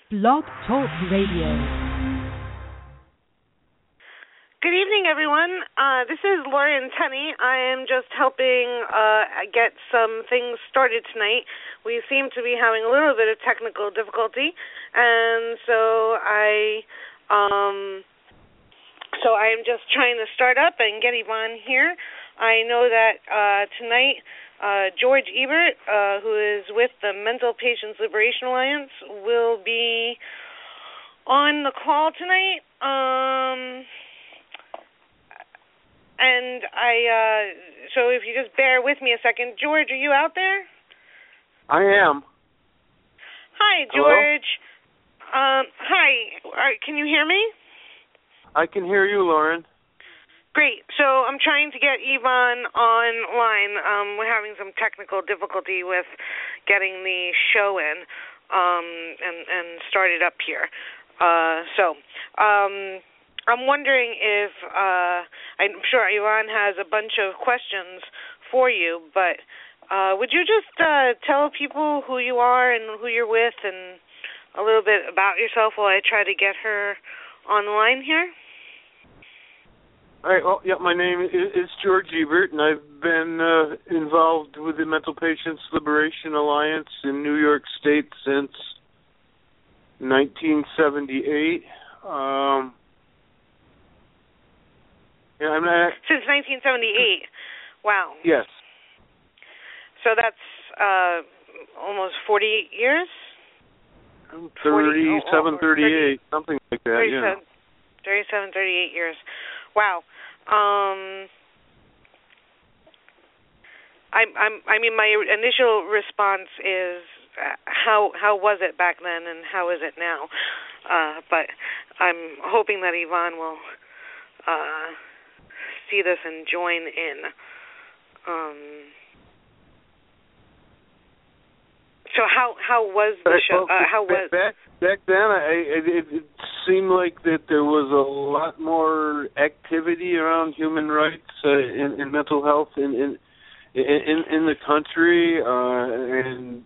Blog Talk Radio. Good evening, everyone. This is Lauren Tenney. I am just helping get some things started tonight. We seem to be having a little bit of technical difficulty, and so I am just trying to start up and get Yvonne here. I know that tonight George Ebert, who is with the Mental Patients Liberation Alliance, will be on the call tonight. So if you just bear with me a second. George, are you out there? I am. Hi, George. Hi. Can you hear me? I can hear you, Lauren. Great. So I'm trying to get Yvonne online. We're having some technical difficulty with getting the show in and started up here. I'm wondering if I'm sure Yvonne has a bunch of questions for you, but would you just tell people who you are and who you're with and a little bit about yourself while I try to get her online here? All right. Well, yeah, my name is George Ebert, and I've been involved with the Mental Patients Liberation Alliance in New York State since 1978. Since 1978. Wow. Yes. So that's almost 40 years? 37, 38, something like that, 37, 38 years. Wow. I mean, my initial response is how was it back then and how is it now? But I'm hoping that Yvonne will see this and join in. So how was the show? How was back then? It seemed like that there was a lot more activity around human rights in mental health in the country, and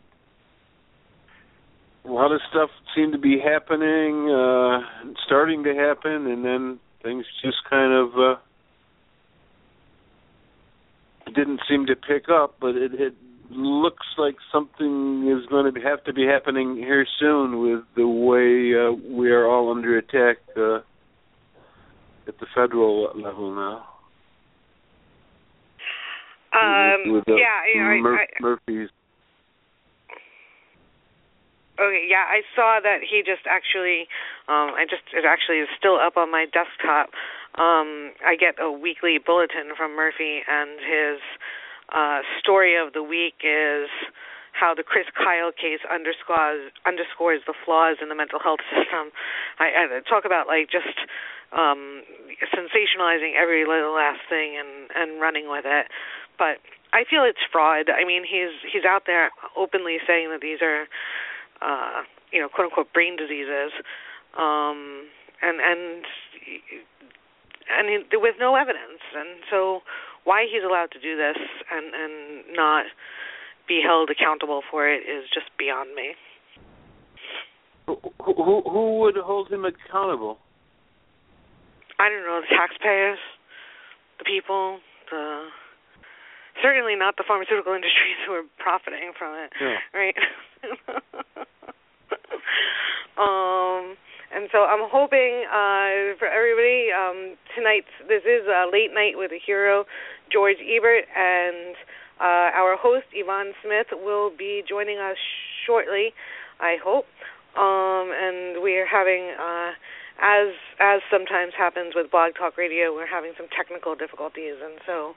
a lot of stuff seemed to be happening, starting to happen, and then things just kind of didn't seem to pick up. But it looks like something is going to have to be happening here soon with the way we are all under attack at the federal level now. Murphy's. Okay, yeah, I saw that he just actually, it actually is still up on my desktop. I get a weekly bulletin from Murphy, and his story of the week is how the Chris Kyle case underscores the flaws in the mental health system. I talk about just sensationalizing every little last thing and running with it, but I feel it's fraud. I mean, he's out there openly saying that these are quote unquote brain diseases, and with no evidence. And so why he's allowed to do this and not be held accountable for it is just beyond me. Who would hold him accountable? I don't know, the taxpayers, the people, certainly not the pharmaceutical industries who are profiting from it, right? And so I'm hoping for everybody tonight. This is a late night with a hero, George Ebert, and our host Yvonne Smith will be joining us shortly, I hope. And we are having, as sometimes happens with Blog Talk Radio, we're having some technical difficulties, and so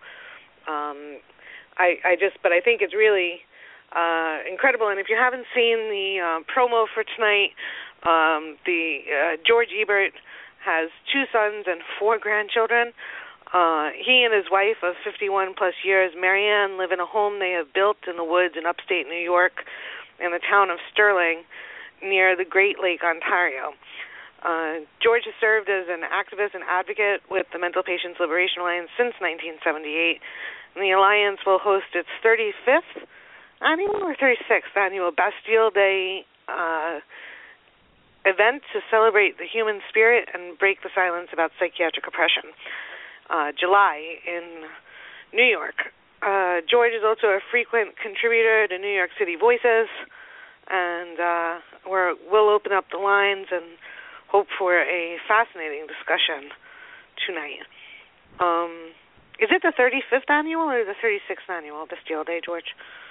but I think it's really incredible. And if you haven't seen the promo for tonight, George Ebert has 2 sons and 4 grandchildren. He and his wife of 51 plus years, Marianne, live in a home they have built in the woods in upstate New York in the town of Sterling near the Great Lake, Ontario. George has served as an activist and advocate with the Mental Patients Liberation Alliance since 1978. And the Alliance will host its 35th annual or 36th annual Bastille Day event to celebrate the human spirit and break the silence about psychiatric oppression. July in New York. George is also a frequent contributor to New York City Voices, and we'll open up the lines and hope for a fascinating discussion tonight. Is it the 35th annual or the 36th annual Bastille Day, George?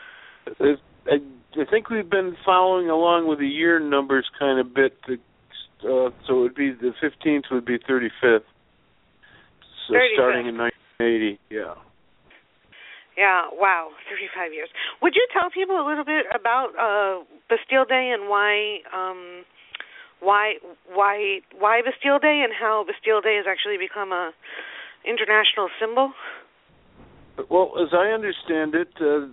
I think we've been following along with the year numbers kind of bit, so it would be the 15th would be 35th. So 35th. Starting in 1980, yeah. Yeah, wow, 35 years. Would you tell people a little bit about Bastille Day and why Bastille Day and how Bastille Day has actually become a international symbol? Well, as I understand it,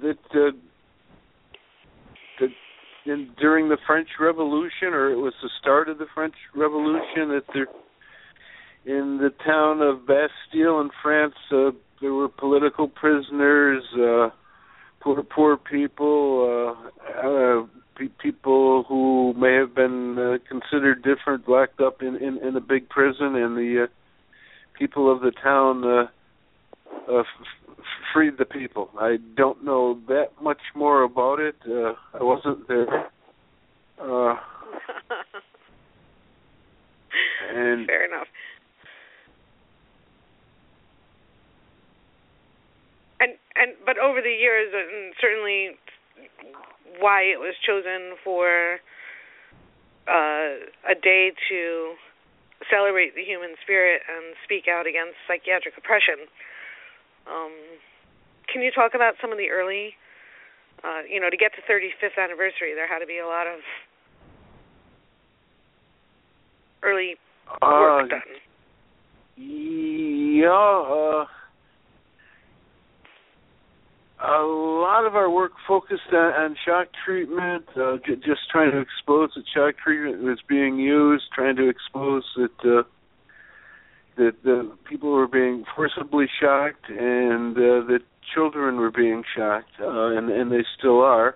during the French Revolution, or it was the start of the French Revolution, that in the town of Bastille in France, there were political prisoners, poor people, people who may have been considered different, locked up in a big prison, and the people of the town freed the people. I don't know that much more about it. I wasn't there. And fair enough. But over the years, and certainly why it was chosen for a day to celebrate the human spirit and speak out against psychiatric oppression. Can you talk about some of the early, to get to 35th anniversary, there had to be a lot of early work done. Yeah, a lot of our work focused on shock treatment, just trying to expose that shock treatment was being used, trying to expose that the people were being forcibly shocked, and that children were being shocked, and they still are.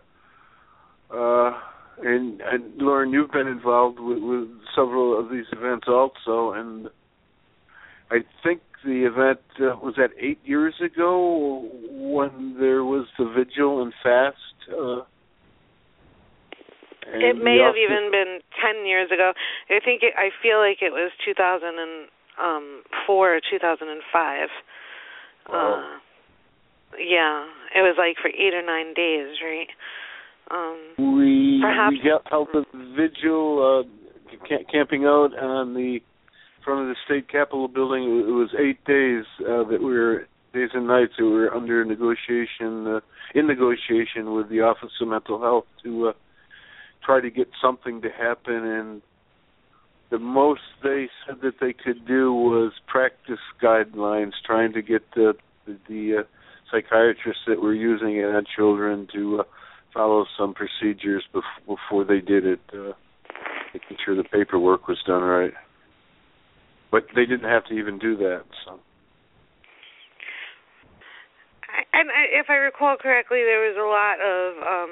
And Lauren, you've been involved with several of these events also, and I think the event was that 8 years ago when there was the vigil and fast. It may have even been 10 years ago. I feel like it was 2004 or 2005. Yeah, it was like for 8 or 9 days, right? We held the vigil, camping out on the front of the state capitol building. It was 8 days days and nights that we were under negotiation with the Office of Mental Health to try to get something to happen, and the most they said that they could do was practice guidelines, trying to get the psychiatrists that were using it on children to follow some procedures before they did it, making sure the paperwork was done right. But they didn't have to even do that. So. And if I recall correctly, there was a lot of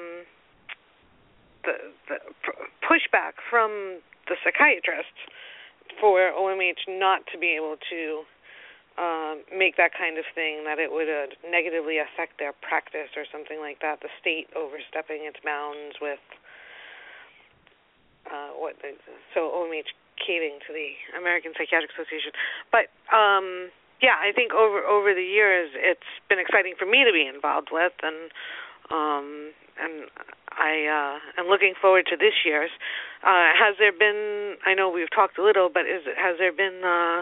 the pushback from the psychiatrists for OMH not to be able to make that kind of thing, that it would negatively affect their practice or something like that, the state overstepping its bounds with so OMH caving to the American Psychiatric Association. But I think over the years it's been exciting for me to be involved with, and I am looking forward to this year's. Has there been? I know we've talked a little, but has there been a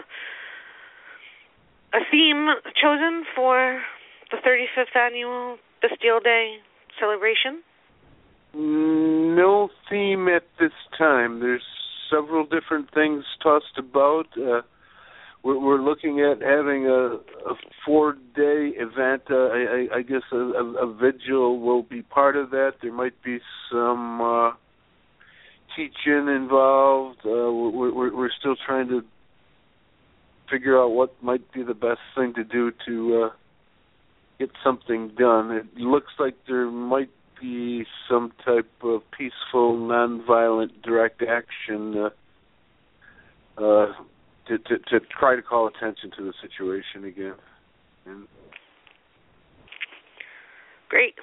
theme chosen for the 35th annual Bastille Day celebration? No theme at this time. There's several different things tossed about. We're looking at having a 4-day event. I guess a vigil will be part of that. There might be some teaching involved. We're still trying to figure out what might be the best thing to do to get something done. It looks like there might be some type of peaceful, nonviolent, direct action to try to call attention to the situation again. And Great.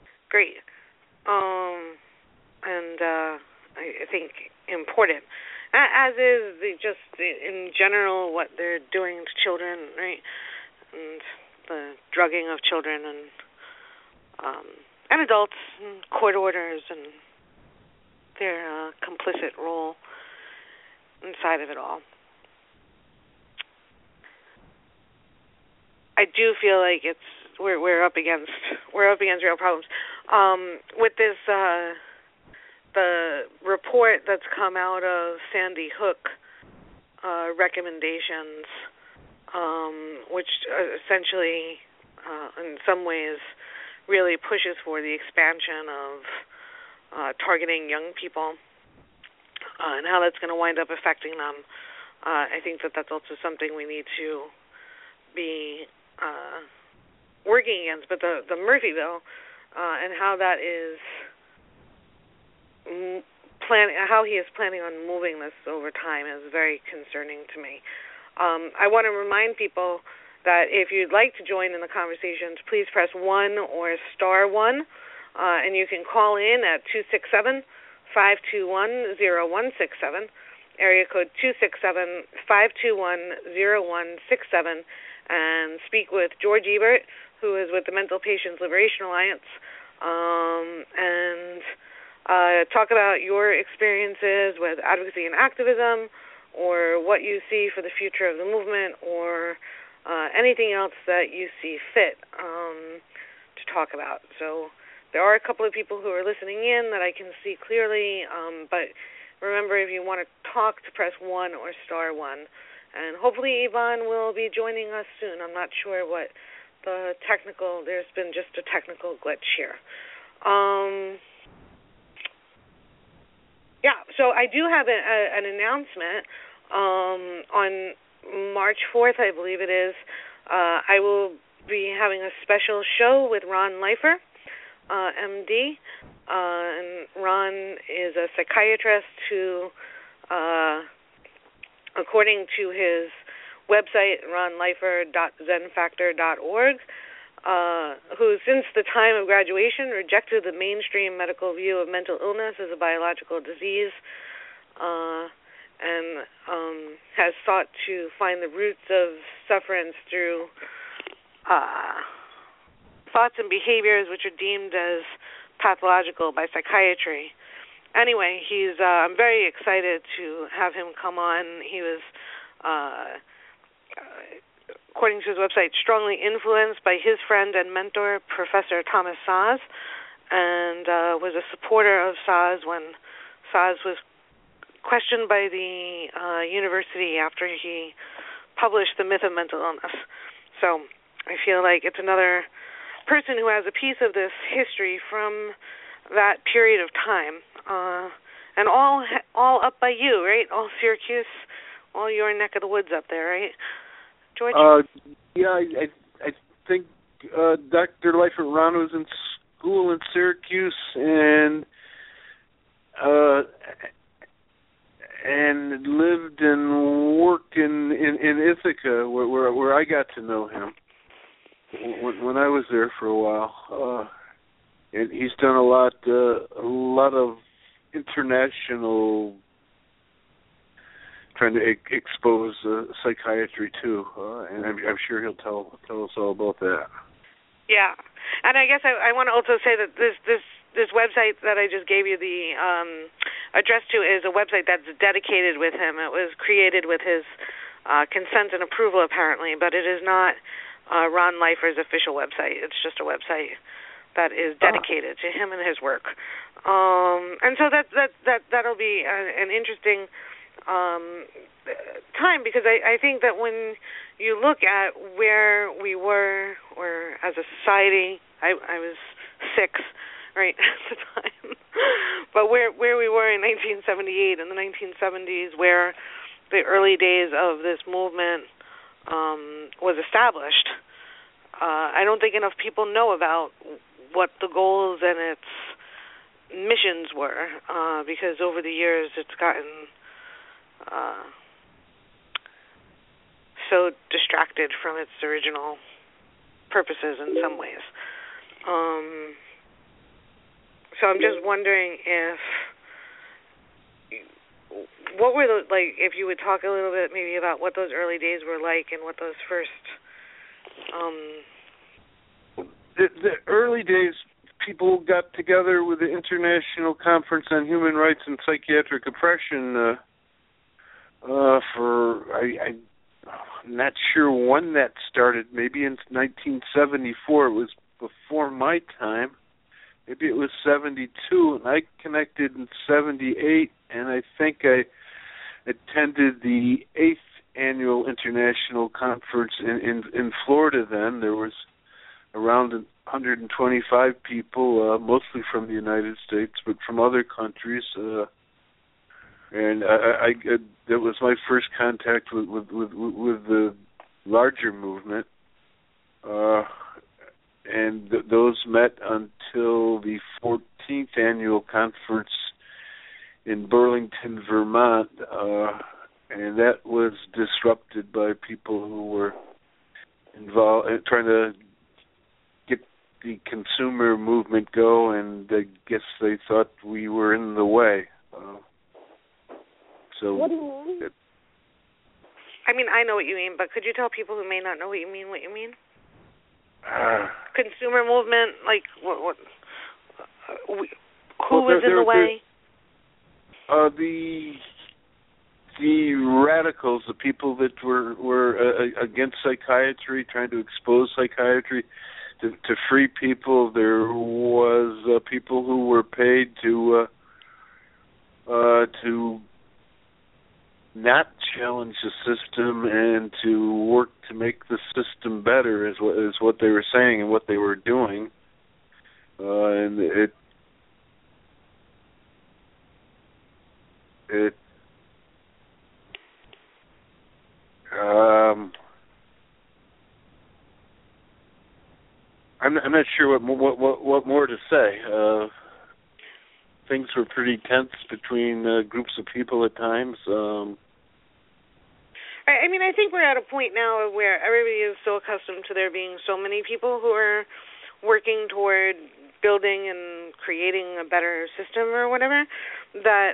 I think important, as is just in general what they're doing to children, right? And the drugging of children and adults, and court orders, and their complicit role inside of it all. I do feel like we're up against real problems with this the report that's come out of Sandy Hook recommendations, which essentially in some ways really pushes for the expansion of targeting young people and how that's going to wind up affecting them. I think that's also something we need to be working against. But the Murphy bill and how that is how he is planning on moving this over time is very concerning to me. I want to remind people that if you'd like to join in the conversations, please press 1 or star 1, and you can call in at 267-521-0167, area code 267-521-0167, and speak with George Ebert, who is with the Mental Patients Liberation Alliance, and talk about your experiences with advocacy and activism, or what you see for the future of the movement, or anything else that you see fit to talk about. So there are a couple of people who are listening in that I can see clearly, but remember, if you want to talk, to press 1 or star 1. And hopefully Yvonne will be joining us soon. I'm not sure what there's been just a technical glitch here. So I do have an announcement. On March 4th, I believe it is, I will be having a special show with Ron Leifer, MD. And Ron is a psychiatrist who, according to his website, ronleifer.zenfactor.org, who since the time of graduation rejected the mainstream medical view of mental illness as a biological disease, and has sought to find the roots of sufferance through thoughts and behaviors which are deemed as pathological by psychiatry. Anyway, I'm very excited to have him come on. He was, according to his website, strongly influenced by his friend and mentor, Professor Thomas Szasz, and was a supporter of Szasz when Szasz was questioned by the university after he published The Myth of Mental Illness. So I feel like it's another person who has a piece of this history from that period of time, and all up by you, right? All Syracuse, all your neck of the woods up there, right, George? I think Dr. Leifer Ron was in school in Syracuse and lived and worked in Ithaca, where I got to know him when I was there for a while. And he's done a lot of international, trying to expose psychiatry too, and I'm sure he'll tell us all about that. Yeah, and I guess I want to also say that this website that I just gave you the address to is a website that's dedicated with him. It was created with his consent and approval, apparently, but it is not Ron Leifer's official website. It's just a website that is dedicated to him and his work. And so that'll be an interesting time, because I think that when you look at where we were, or as a society, I was 6, right, at the time, but where we were in 1978 and the 1970s, where the early days of this movement was established, I don't think enough people know about what the goals and its missions were, because over the years it's gotten so distracted from its original purposes in some ways. So I'm just wondering what were if you would talk a little bit maybe about what those early days were like and what those first. The early days, people got together with the International Conference on Human Rights and Psychiatric Oppression I'm not sure when that started. Maybe in 1974. It was before my time. Maybe it was 72, and I connected in 78, and I think I attended the 8th Annual International Conference in Florida then. There was around 125 people, mostly from the United States, but from other countries. And that was my first contact with the larger movement. And those met until the 14th Annual Conference in Burlington, Vermont, and that was disrupted by people who were involved trying to get the consumer movement go, and I guess they thought we were in the way. So what do you mean? I mean, I know what you mean, but could you tell people who may not know what you mean? Consumer movement, like what who was in the way? The radicals, the people that were against psychiatry, trying to expose psychiatry to free people. There was people who were paid to not challenge the system and to work to make the system better, is what they were saying and what they were doing. And I'm not sure what more to say. Things were pretty tense between groups of people at times. I mean, I think we're at a point now where everybody is so accustomed to there being so many people who are working toward building and creating a better system or whatever, that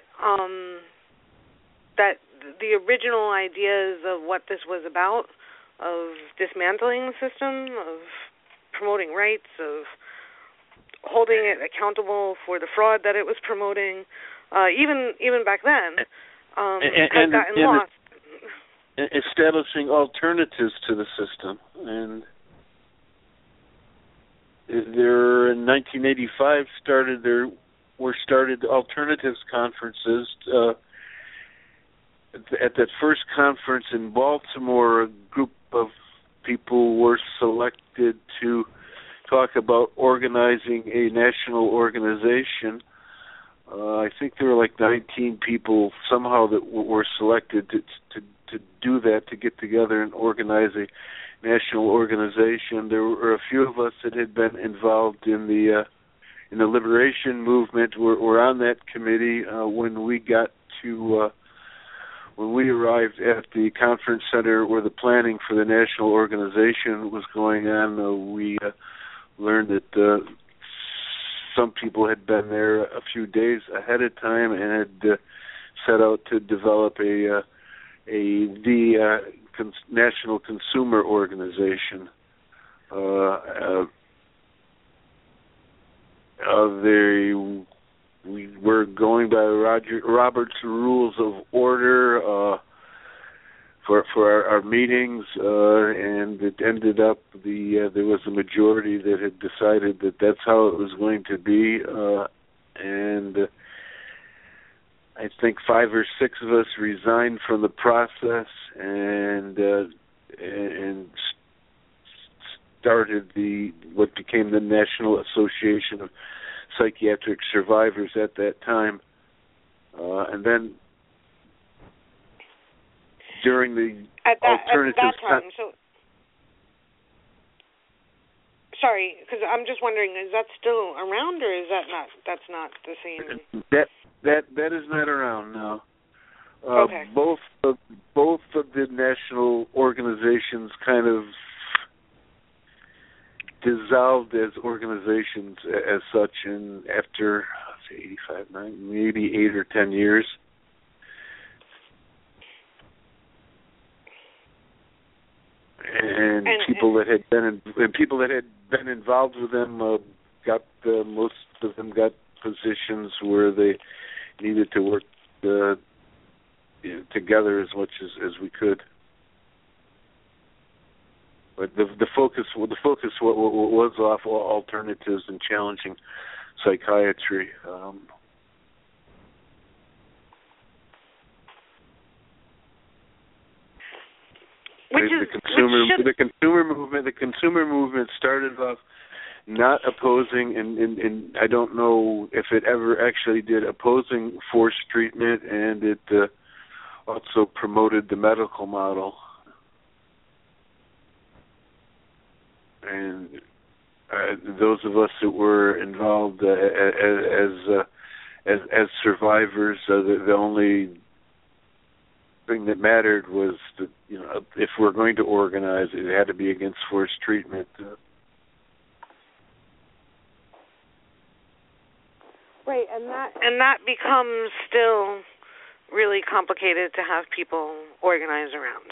that the original ideas of what this was about, of dismantling the system, of promoting rights, of holding it accountable for the fraud that it was promoting, even back then, has gotten lost. Establishing alternatives to the system, and there in 1985 started alternatives conferences. At that first conference in Baltimore, a group of people were selected to talk about organizing a national organization. I think there were like 19 people somehow that were selected to do that, to get together and organize a national organization. There were a few of us that had been involved in the liberation movement. Were on that committee when we arrived at the conference center where the planning for the national organization was going on. We learned that some people had been there a few days ahead of time and had set out to develop the national consumer organization. We were going by Robert's Rules of Order for our meetings, and it ended up there was a majority that had decided that that's how it was going to be, and I think 5 or 6 of us resigned from the process and started what became the National Association of Psychiatric Survivors at that time, and then during the alternative time. So, sorry, because I'm just wondering, is that still around, or is that not? That's not the same. That is not around now. Okay. Both of the national organizations kind of dissolved as organizations as such, and after let's say 85, maybe 8 or 10 years. And people that had been involved with them most of them got positions where they needed to work together as much as we could. But the focus was off alternatives and challenging psychiatry. The consumer movement started off not opposing, and I don't know if it ever actually did, opposing forced treatment, and it also promoted the medical model. And those of us that were involved as survivors, the only thing that mattered was that, if we're going to organize, it had to be against forced treatment. Right, and that becomes still really complicated to have people organize around.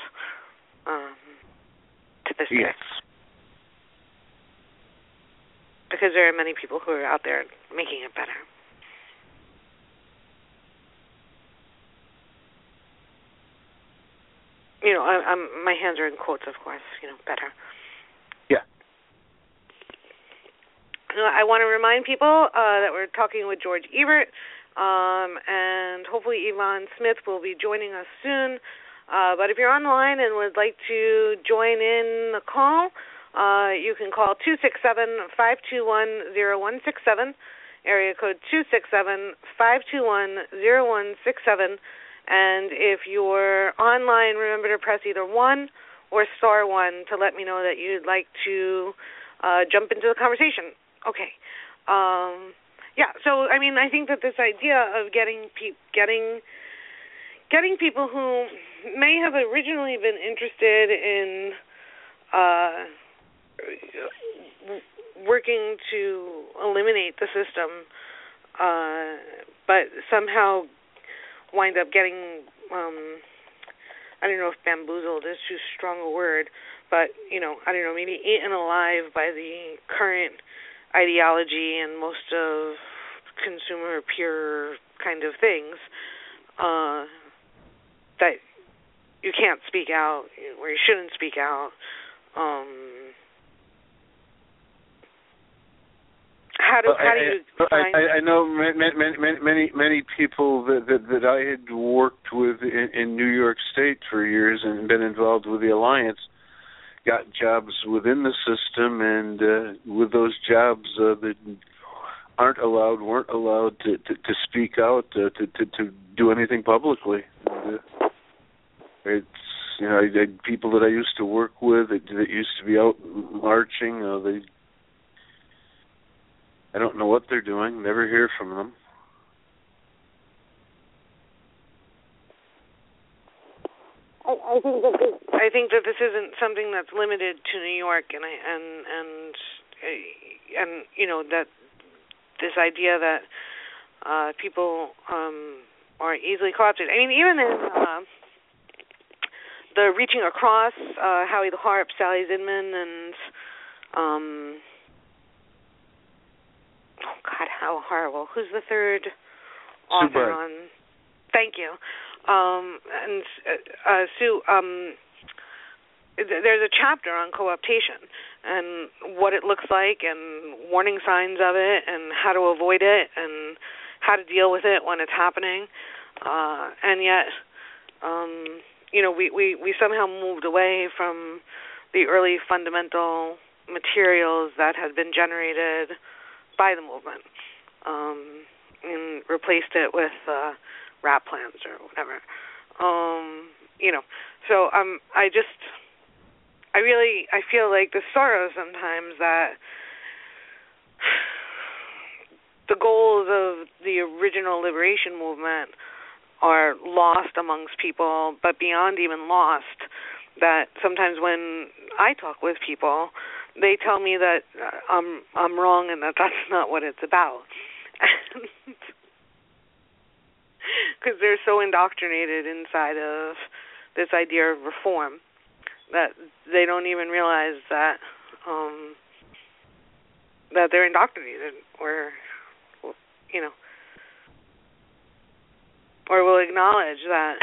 To this day. Yes. Because there are many people who are out there making it better. My hands are in quotes, of course, better. Yeah. I want to remind people that we're talking with George Ebert, and hopefully Yvonne Smith will be joining us soon. But if you're on the line and would like to join in the call, you can call 267-521-0167, area code 267-521-0167. And if you're online, remember to press either 1 or star 1 to let me know that you'd like to jump into the conversation. Okay. So, I think that this idea of getting people who may have originally been interested in working to eliminate the system, but somehow wind up getting, I don't know if bamboozled is too strong a word, but, maybe eaten alive by the current ideology and most of consumer pure kind of things, that you can't speak out, or you shouldn't speak out. How do you find? I know many people that I had worked with in New York State for years and been involved with the Alliance got jobs within the system, and with those jobs that weren't allowed to speak out, to do anything publicly. It's people that I used to work with that used to be out marching. I don't know what they're doing. Never hear from them. I think that this isn't something that's limited to New York, and that this idea that people are easily co-opted. Even in the Reaching Across, Howie the Harp, Sally Zinman, and oh God, how horrible! Who's the third author on? Thank you. And Sue, there's a chapter on co-optation and what it looks like and warning signs of it and how to avoid it and how to deal with it when it's happening. And yet, we somehow moved away from the early fundamental materials that had been generated by the movement, and replaced it with rap plans or whatever. So I feel like the sorrow sometimes that the goals of the original liberation movement are lost amongst people, but beyond even lost, that sometimes when I talk with people, they tell me that I'm wrong and that that's not what it's about. Because they're so indoctrinated inside of this idea of reform that they don't even realize that that they're indoctrinated, or or will acknowledge that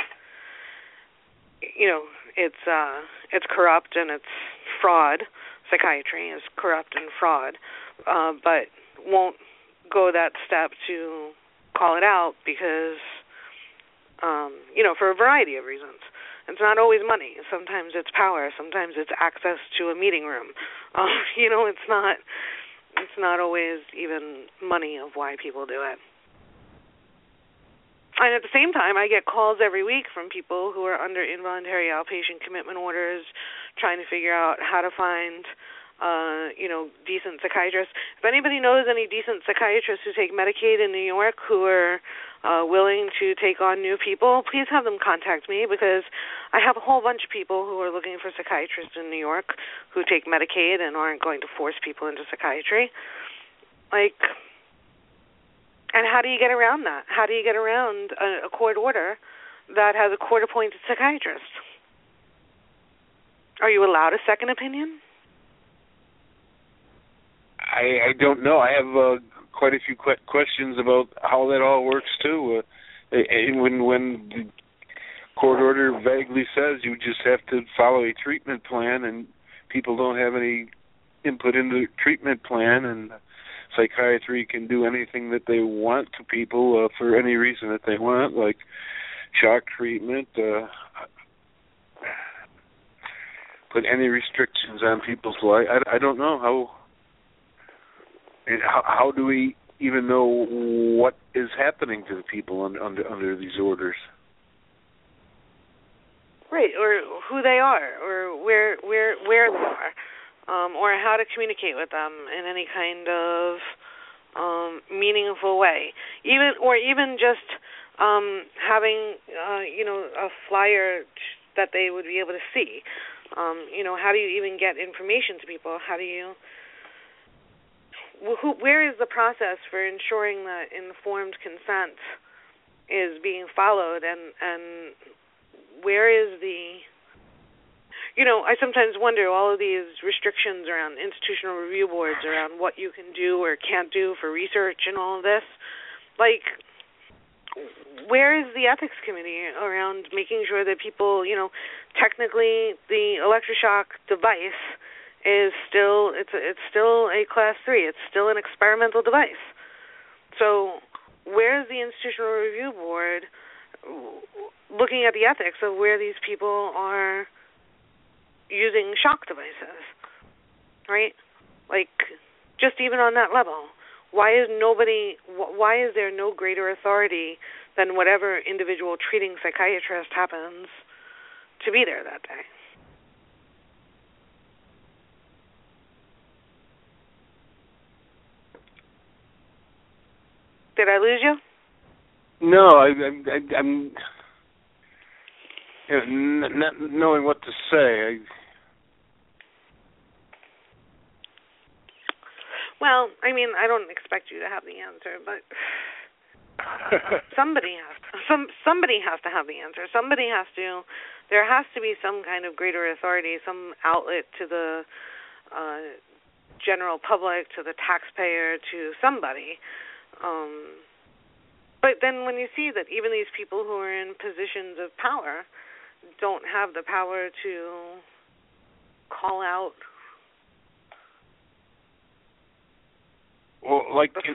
it's corrupt and it's fraud. Psychiatry is corrupt and fraud, but won't go that step to call it out because for a variety of reasons. It's not always money. Sometimes it's power. Sometimes it's access to a meeting room. It's not always even money of why people do it. And at the same time, I get calls every week from people who are under involuntary outpatient commitment orders, trying to figure out how to find, decent psychiatrists. If anybody knows any decent psychiatrists who take Medicaid in New York who are willing to take on new people, please have them contact me, because I have a whole bunch of people who are looking for psychiatrists in New York who take Medicaid and aren't going to force people into psychiatry. And how do you get around that? How do you get around a court order that has a court-appointed psychiatrist? Are you allowed a second opinion? I don't know. I have quite a few questions about how that all works too. When the court order vaguely says you just have to follow a treatment plan, and people don't have any input into the treatment plan, and psychiatry can do anything that they want to people for any reason that they want, like shock treatment, put any restrictions on people's life. I don't know how do we even know what is happening to the people under these orders? Right, or who they are, or where they are, or how to communicate with them in any kind of meaningful way. Even just having a flyer that they would be able to see. How do you even get information to people? Where is the process for ensuring that informed consent is being followed, and where is the... I sometimes wonder, all of these restrictions around institutional review boards, around what you can do or can't do for research and all of this, where is the ethics committee around making sure that people, technically the electroshock device is still, it's still a class 3, it's still an experimental device. So where is the institutional review board looking at the ethics of where these people are using shock devices, right? Just even on that level, why is there no greater authority than whatever individual treating psychiatrist happens to be there that day? Did I lose you? No, I'm not knowing what to say. Well, I don't expect you to have the answer, but somebody has to have the answer. There has to be some kind of greater authority, some outlet to the general public, to the taxpayer, to somebody. But then when you see that even these people who are in positions of power don't have the power to call out... Well, like in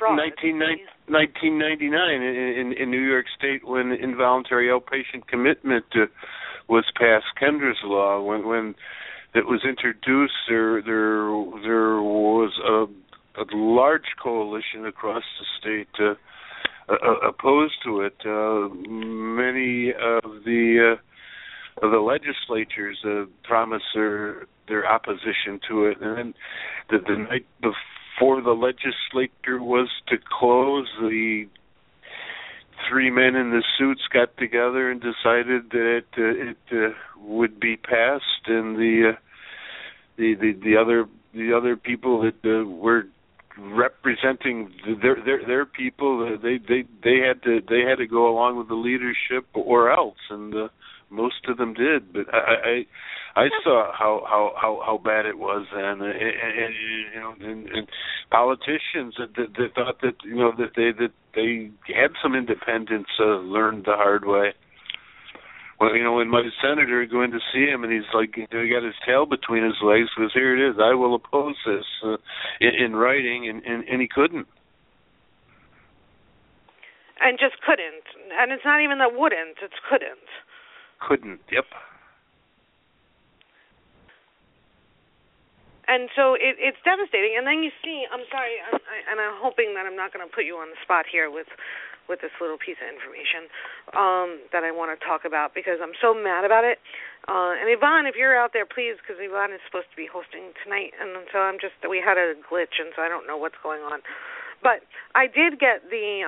1999 in New York State, when involuntary outpatient commitment was passed, Kendra's law, when it was introduced, there was a large coalition across the state opposed to it. Many of the legislatures promised their opposition to it, and then the night before the legislature was to close, the three men in the suits got together and decided that it would be passed, and the other people that were representing their people, they had to go along with the leadership or else, and most of them did. But I saw how bad it was, and politicians that thought that that they had some independence learned the hard way. Well, when my senator going to see him, and he's like, he got his tail between his legs, because here it is, I will oppose this in writing, and he couldn't. And just couldn't. And it's not even that wouldn't, it's couldn't. Couldn't, yep. And so it's devastating. And then you see, I'm sorry, and I'm hoping that I'm not going to put you on the spot here with this little piece of information that I want to talk about, because I'm so mad about it. And Yvonne, if you're out there, please, because Yvonne is supposed to be hosting tonight, and so we had a glitch, and so I don't know what's going on. But I did get the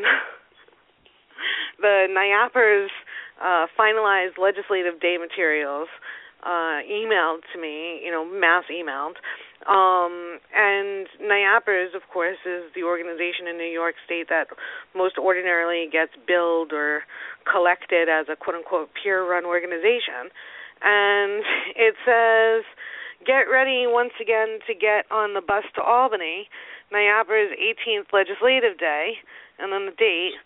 NIAPR's finalized legislative day materials emailed to me, mass emailed. And NIAPRS, of course, is the organization in New York State that most ordinarily gets billed or collected as a quote-unquote peer-run organization. And it says, get ready once again to get on the bus to Albany, NIAPR's 18th Legislative Day, and then the date.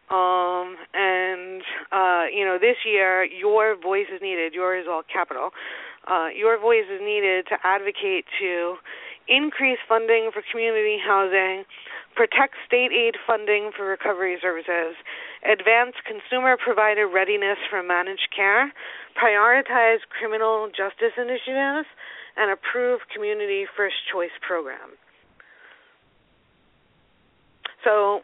This year, your voice is needed. Yours is all capital. Your voice is needed to advocate to increase funding for community housing, protect state aid funding for recovery services, advance consumer provider readiness for managed care, prioritize criminal justice initiatives, and approve community first choice program. So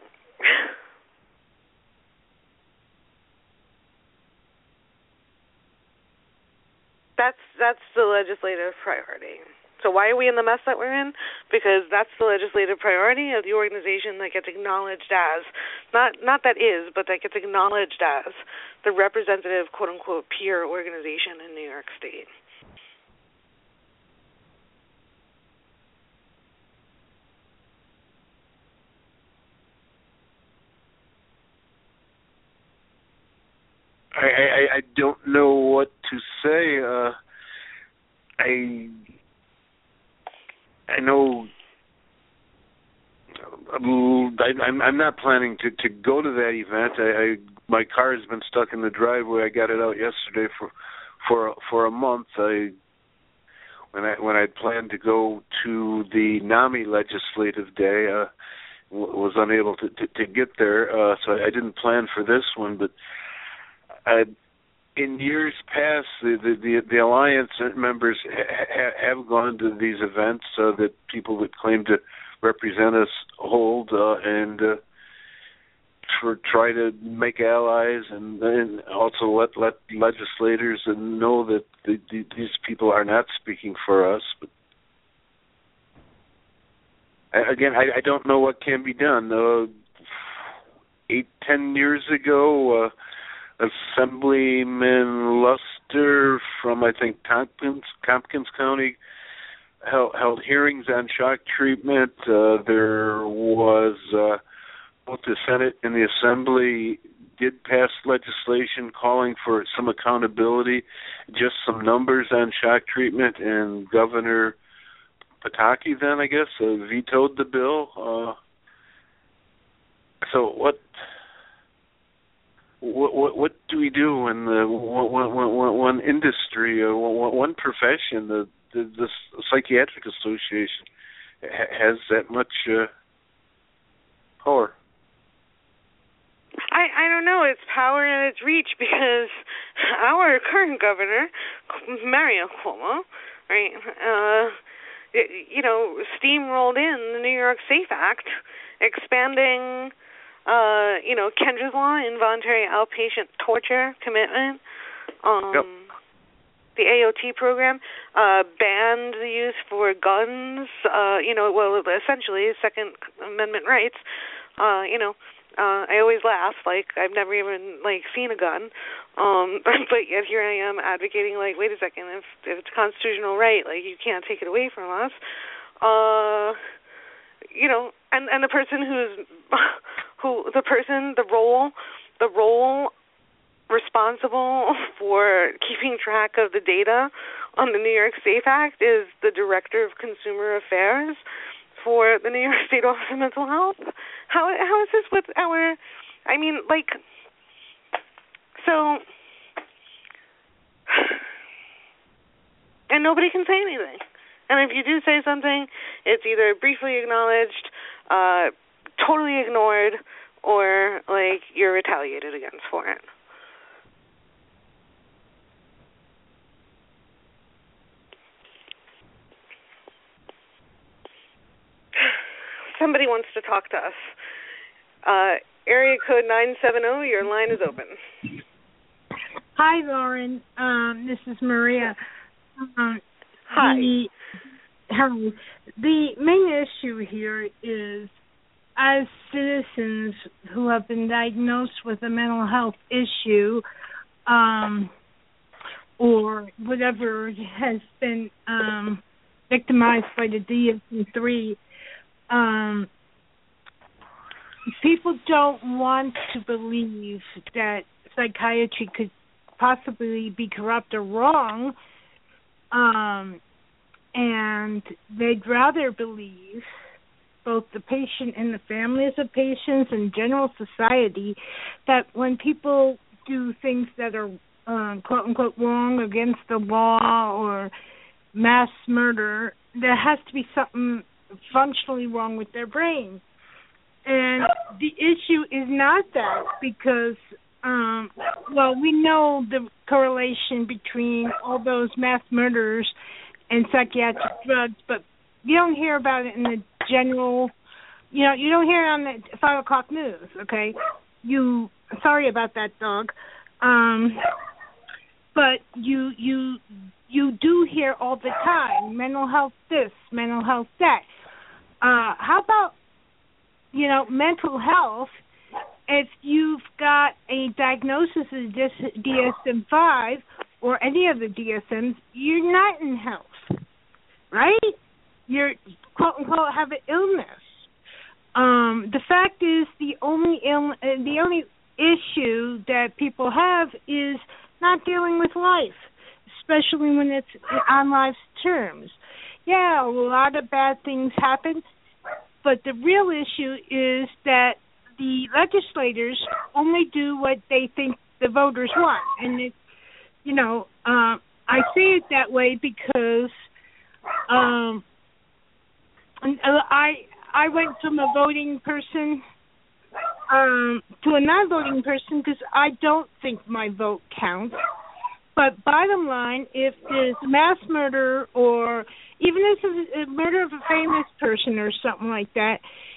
that's the legislative priority. So why are we in the mess that we're in? Because that's the legislative priority of the organization that gets acknowledged as, not that is, but that gets acknowledged as the representative, quote-unquote, peer organization in New York State. I don't know what to say. I know I'm not planning to go to that event. My car has been stuck in the driveway. I got it out yesterday for a month. When I planned to go to the NAMI legislative day, was unable to get there, so I didn't plan for this one. But in years past, the Alliance members have gone to these events that people that claim to represent us hold, and try to make allies, and also let legislators know that these people are not speaking for us. But again, I don't know what can be done. 8-10 years ago, Assemblyman Luster from, I think, Tompkins County held hearings on shock treatment. There was both the Senate and the Assembly did pass legislation calling for some accountability, just some numbers on shock treatment, and Governor Pataki then, I guess, vetoed the bill. So what do we do when one industry, one profession, the Psychiatric Association, has that much power? I don't know. It's power and its reach, because our current governor, Mario Cuomo, right, steamrolled in the New York SAFE Act, expanding Kendra's law, involuntary outpatient torture commitment, Yep. the AOT program, banned the use for guns, essentially Second Amendment rights, I always laugh, like I've never even seen a gun, but yet here I am advocating, wait a second, if it's a constitutional right, you can't take it away from us. And the person the role responsible for keeping track of the data on the New York SAFE Act is the Director of Consumer Affairs for the New York State Office of Mental Health. How is this with our, so, and nobody can say anything. And if you do say something, it's either briefly acknowledged, totally ignored, or, you're retaliated against for it. Somebody wants to talk to us. Area code 970, your line is open. Hi, Lauren. This is Maria. Hi. The main issue here is, as citizens who have been diagnosed with a mental health issue, or whatever has been victimized by the DSM-3, people don't want to believe that psychiatry could possibly be corrupt or wrong, and they'd rather believe, both the patient and the families of patients and general society, that when people do things that are quote-unquote wrong, against the law, or mass murder, there has to be something functionally wrong with their brain. And the issue is not that, because, we know the correlation between all those mass murders and psychiatric drugs, but you don't hear about it in the general, you don't hear it on the 5 o'clock news, okay? Sorry about that, dog. But you do hear all the time, mental health this, mental health that. How about, mental health? If you've got a diagnosis of DSM-5 or any of the DSMs, you're not in health, right? You're, quote-unquote, have an illness. The fact is, the only issue that people have is not dealing with life, especially when it's on life's terms. Yeah, a lot of bad things happen, but the real issue is that the legislators only do what they think the voters want. And, I say it that way because I went from a voting person to a non-voting person because I don't think my vote counts. But bottom line, if there's mass murder, or even if it's a murder of a famous person or something like that,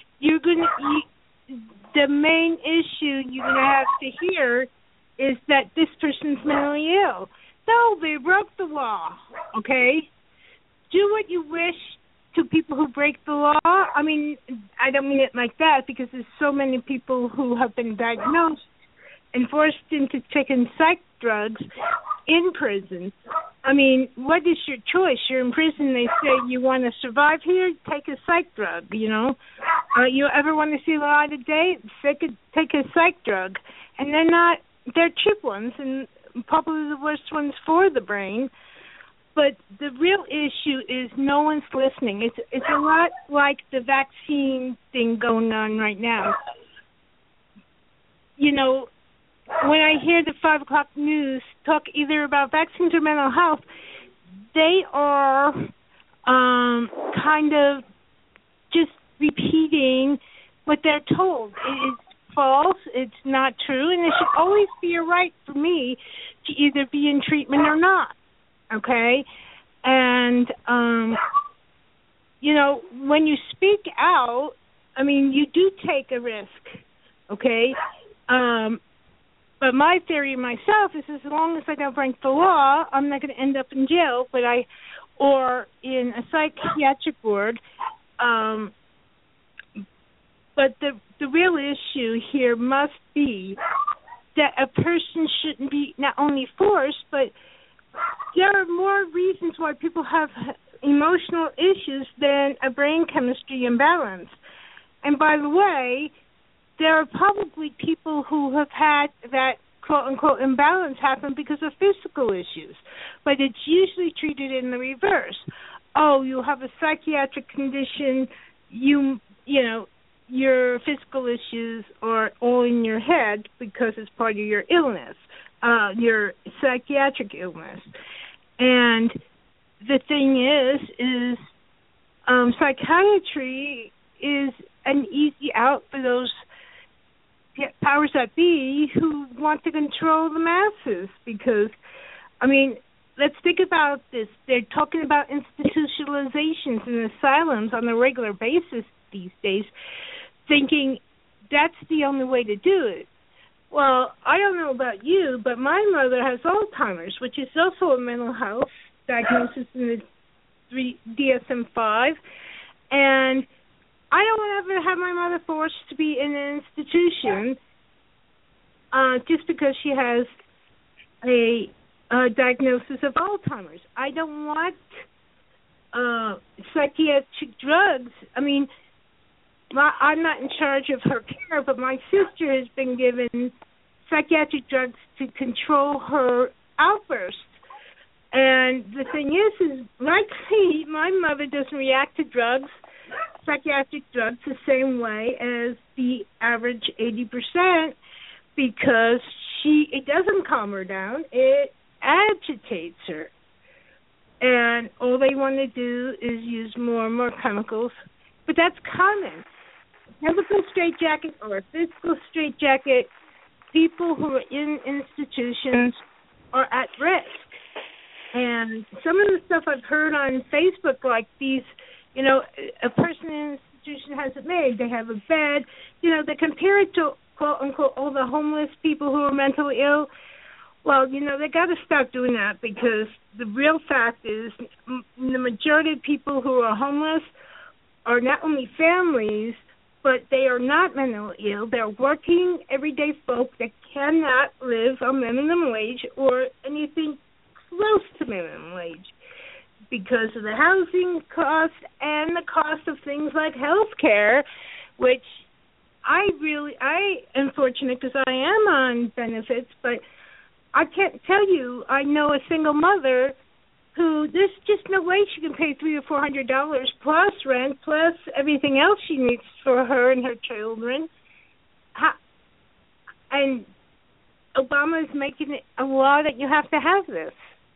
the main issue you're going to have to hear is that this person's mentally ill. No, they broke the law, okay? Do what you wish to people who break the law. I mean, I don't mean it like that, because there's so many people who have been diagnosed and forced into taking psych drugs in prison. I mean, what is your choice? You're in prison, they say you want to survive here, take a psych drug, You ever want to see the light of day? Take a psych drug. And they're cheap ones, and probably the worst ones for the brain. But the real issue is no one's listening. It's a lot like the vaccine thing going on right now. When I hear the 5 o'clock news talk either about vaccines or mental health, they are kind of just repeating what they're told. It is false, it's not true, and it should always be a right for me to either be in treatment or not, okay? And, when you speak out, I mean, you do take a risk, okay? But my theory myself is, as long as I don't break the law, I'm not going to end up in jail, or in a psychiatric ward. But the real issue here must be that a person shouldn't be not only forced, but there are more reasons why people have emotional issues than a brain chemistry imbalance. And by the way, there are probably people who have had that quote-unquote imbalance happen because of physical issues, but it's usually treated in the reverse. Oh, you have a psychiatric condition, you know, your physical issues are all in your head because it's part of your illness, your psychiatric illness. And the thing is psychiatry is an easy out for those powers that be who want to control the masses because, I mean, let's think about this. They're talking about institutionalizations in asylums on a regular basis these days, thinking that's the only way to do it. Well, I don't know about you, but my mother has Alzheimer's, which is also a mental health diagnosis in the DSM-5, and I don't ever have my mother forced to be in an institution just because she has a diagnosis of Alzheimer's. I don't want psychiatric drugs. I mean, I'm not in charge of her care, but my sister has been given psychiatric drugs to control her outbursts. And the thing is like my mother doesn't react to drugs, psychiatric drugs, the same way as the average 80% because it doesn't calm her down. It agitates her. And all they want to do is use more and more chemicals. But that's common. Chemical straitjacket or physical straitjacket, people who are in institutions are at risk. And some of the stuff I've heard on Facebook, like these, you know, a person in an institution has it made. They have a bed. You know, they compare it to, quote, unquote, all the homeless people who are mentally ill. Well, you know, they got to stop doing that because the real fact is the majority of people who are homeless are not only families, but they are not mentally ill. They're working, everyday folk that cannot live on minimum wage or anything close to minimum wage because of the housing cost and the cost of things like health care, which I am fortunate because I am on benefits, but I can't tell you, I know a single mother who there's just no way she can pay $300 or $400 plus rent plus everything else she needs for her and her children. And Obama is making it a law that you have to have this.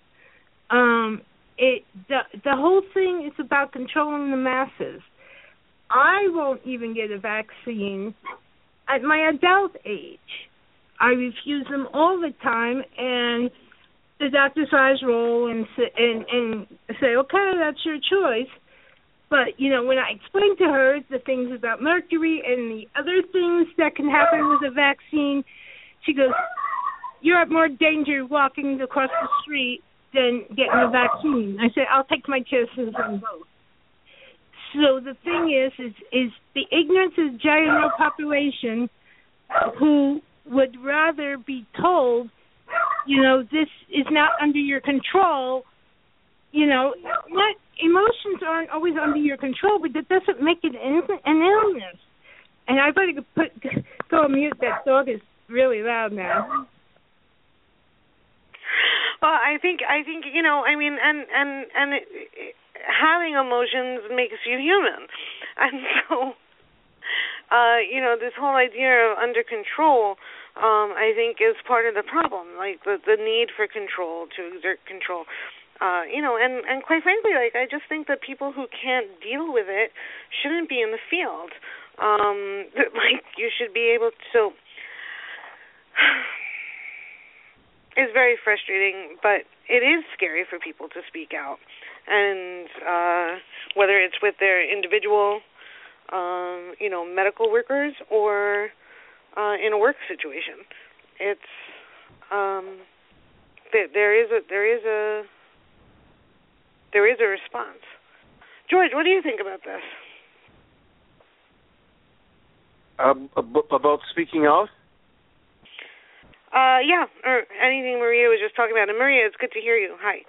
The whole thing is about controlling the masses. I won't even get a vaccine at my adult age. I refuse them all the time, and the doctor's eyes roll and say, okay, that's your choice. But, you know, when I explain to her the things about mercury and the other things that can happen with a vaccine, she goes, you're at more danger walking across the street than getting a vaccine. I said, I'll take my chances on both. So the thing is the ignorance of the general population who would rather be told, you know, this is not under your control. You know, emotions aren't always under your control, but that doesn't make it an illness. And I better go on mute. That dog is really loud now. Well, I think you know, I mean, and having emotions makes you human, and so you know, this whole idea of under control, I think, is part of the problem. Like the need for control, to exert control. You know, and quite frankly, like I just think that people who can't deal with it shouldn't be in the field. Like you should be able to. It's very frustrating, but it is scary for people to speak out, and whether it's with their individual, you know, medical workers or in a work situation, it's there is a response. George, what do you think about this? About speaking out? Yeah, or anything Maria was just talking about. And Maria, it's good to hear you. Hi.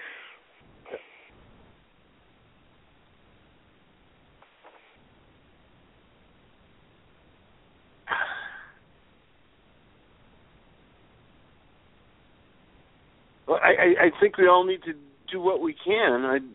Well, I think we all need to do what we can.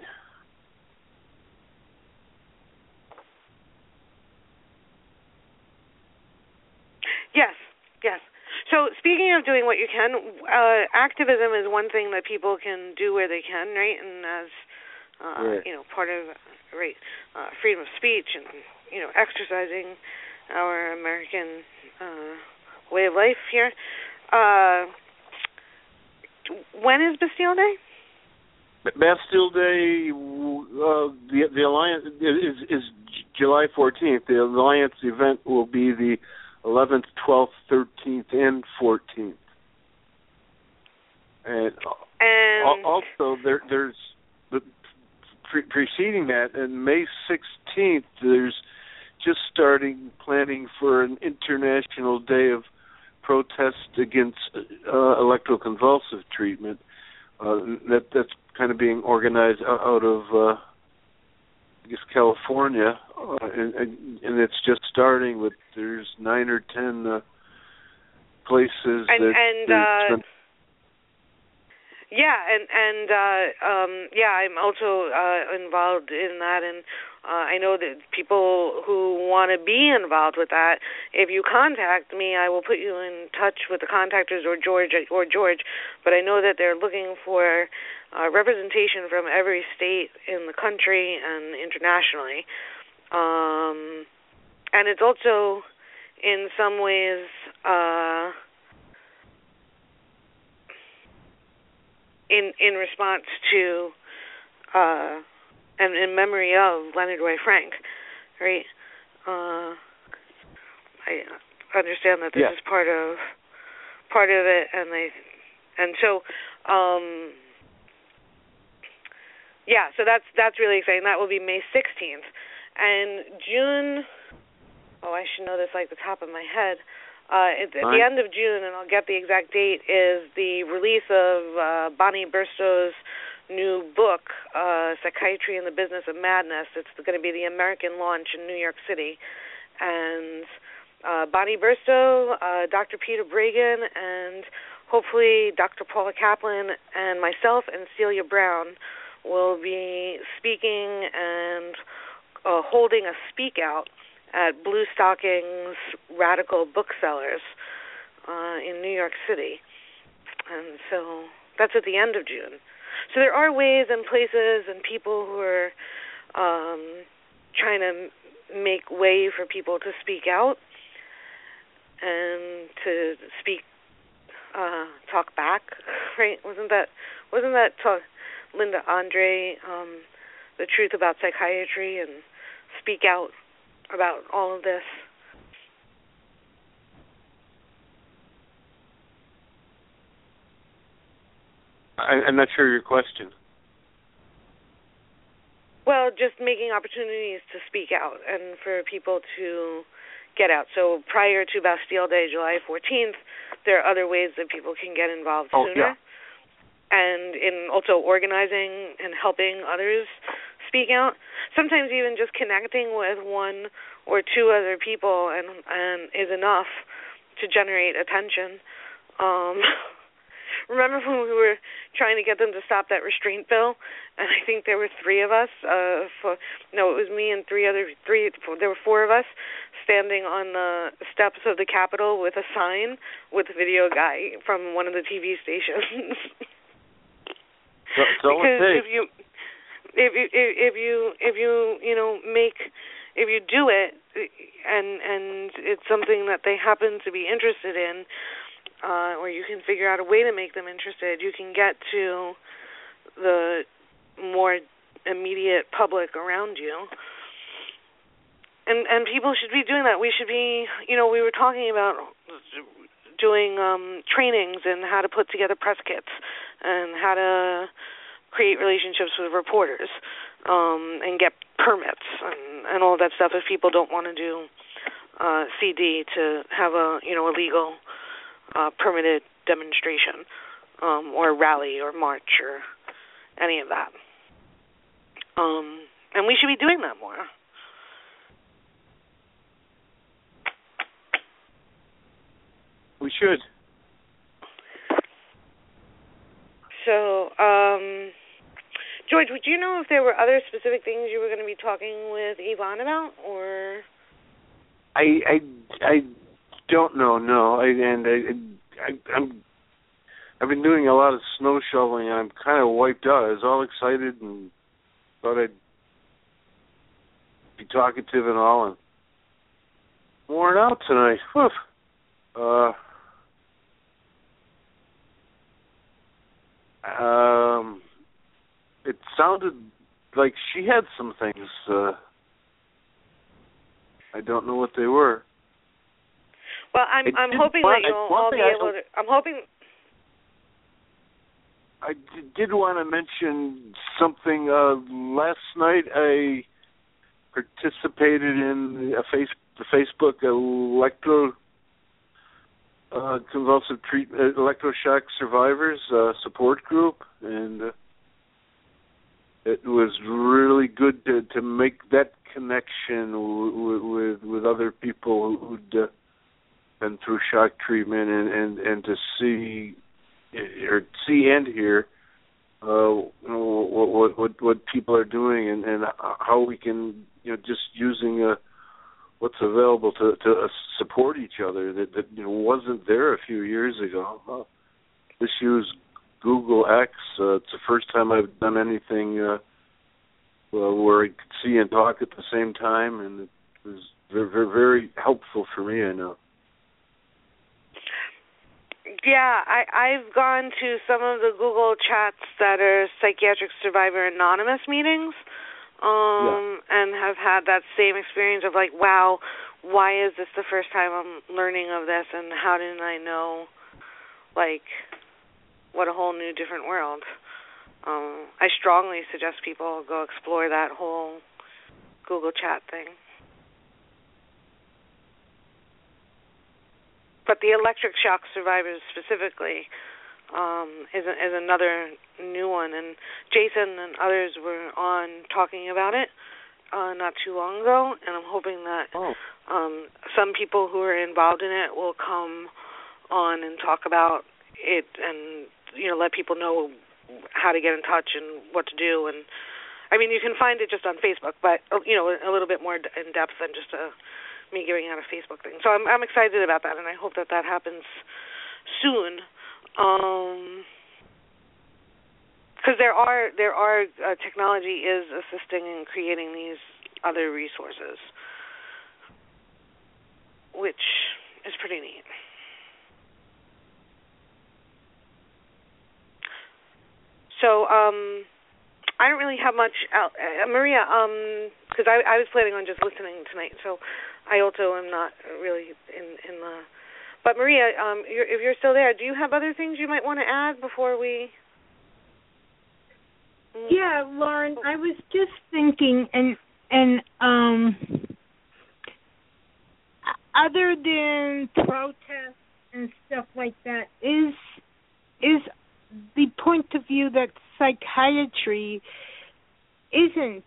Yes. So speaking of doing what you can, activism is one thing that people can do where they can, right? And as right. part of freedom of speech and exercising our American way of life here. When is Bastille Day? Bastille Day, the Alliance is July 14th. The Alliance event will be the 11th, 12th, 13th, and 14th. And also there's preceding that, and May 16th, there's just starting planning for an international day of protest against electroconvulsive treatment. That's kind of being organized out of I guess California, and it's just starting. With there's 9 or 10 places I'm also involved in that, and I know that people who want to be involved with that, if you contact me, I will put you in touch with the contactors or George. But I know that they're looking for representation from every state in the country and internationally. And it's also, in some ways, in response to and in memory of Leonard Roy Frank, right? I understand that this is part of it, so that's really exciting. That will be May 16th, and June. Oh, I should know this like the top of my head. At the end of June, and I'll get the exact date, is the release of Bonnie Berstow's new book, Psychiatry and the Business of Madness. It's going to be the American launch in New York City. And Bonnie Berstow, Dr. Peter Bregan, and hopefully Dr. Paula Kaplan and myself and Celia Brown will be speaking and holding a speak out at Blue Stockings Radical Booksellers in New York City. And so that's at the end of June. So there are ways and places and people who are trying to make way for people to speak out and to speak, talk back, right? Wasn't that Linda Andre, The Truth About Psychiatry, and speak out about all of this? I'm not sure your question. Well, just making opportunities to speak out and for people to get out. So prior to Bastille Day, July 14th, there are other ways that people can get involved sooner. Yeah. And in also organizing and helping others speak out. Sometimes even just connecting with one or two other people and is enough to generate attention. Remember when we were trying to get them to stop that restraint bill, and I think there were three of us. It was me and there were four of us standing on the steps of the Capitol with a sign with a video guy from one of the TV stations. Because if you do it and it's something that they happen to be interested in, or you can figure out a way to make them interested, you can get to the more immediate public around you. And people should be doing that. We should be, we were talking about doing trainings in how to put together press kits and how to create relationships with reporters and get permits and all that stuff if people don't want to do CD to have a legal permitted demonstration or rally or march or any of that. And we should be doing that more. We should. So, George, would you know if there were other specific things you were going to be talking with Yvonne about, or? I don't know. No, I've been doing a lot of snow shoveling, and I'm kind of wiped out. I was all excited and thought I'd be talkative and all, and worn out tonight. Whew. It sounded like she had some things. I don't know what they were. Well, I'm hoping that you'll all be able to. I'm hoping. I did want to mention something. Last night, I participated in the Facebook convulsive treatment electroshock survivors support group, and it was really good to make that connection with other people who'd been through shock treatment, and to see and hear what people are doing, and how we can just using what's available to support each other that wasn't there a few years ago. This use Google X. It's the first time I've done anything where I could see and talk at the same time, and it was very, very, very helpful for me, I know. Yeah, I've gone to some of the Google chats that are Psychiatric Survivor Anonymous meetings, and have had that same experience of like, wow, why is this the first time I'm learning of this, and how didn't I know, like, what a whole new different world. I strongly suggest people go explore that whole Google chat thing. But the electric shock survivors specifically is another new one, and Jason and others were on talking about it not too long ago, and I'm hoping that some people who are involved in it will come on and talk about it, and let people know how to get in touch and what to do. And I mean, you can find it just on Facebook, but a little bit more in depth than just me giving out a Facebook thing. So I'm excited about that, and I hope that happens soon. Because there are technology is assisting in creating these other resources, which is pretty neat. So I don't really have much out. Maria, because I was planning on just listening tonight, so I also am not really in the... But Maria, if you're still there, do you have other things you might want to add before we... Yeah, Lauren, I was just thinking, and other than protests and stuff like that, is the point of view that psychiatry isn't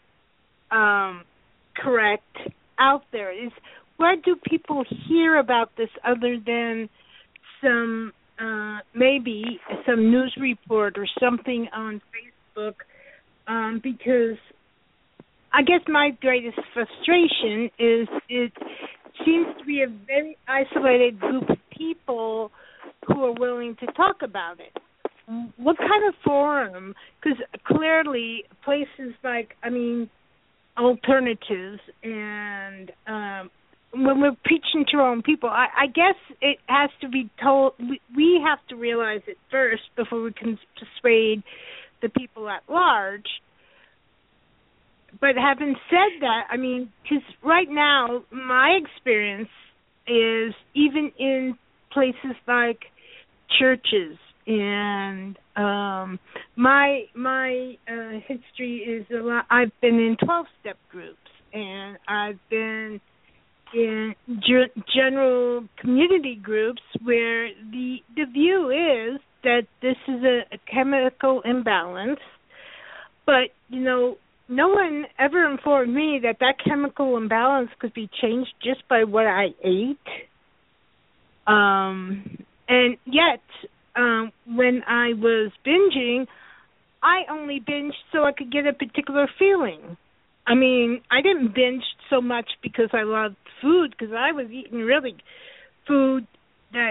correct out there. Is where do people hear about this other than some maybe some news report or something on Facebook? Because I guess my greatest frustration is it seems to be a very isolated group of people who are willing to talk about it. What kind of forum? Because clearly places like, alternatives, and when we're preaching to our own people, I guess it has to be told, we have to realize it first before we can persuade the people at large. But having said that, because right now my experience is even in places like churches, and my history is a lot. I've been in 12-step groups, and I've been in general community groups where the view is that this is a chemical imbalance, but, no one ever informed me that chemical imbalance could be changed just by what I ate. And yet, when I was binging, I only binged so I could get a particular feeling. I mean, I didn't binge so much because I loved food, because I was eating really food that,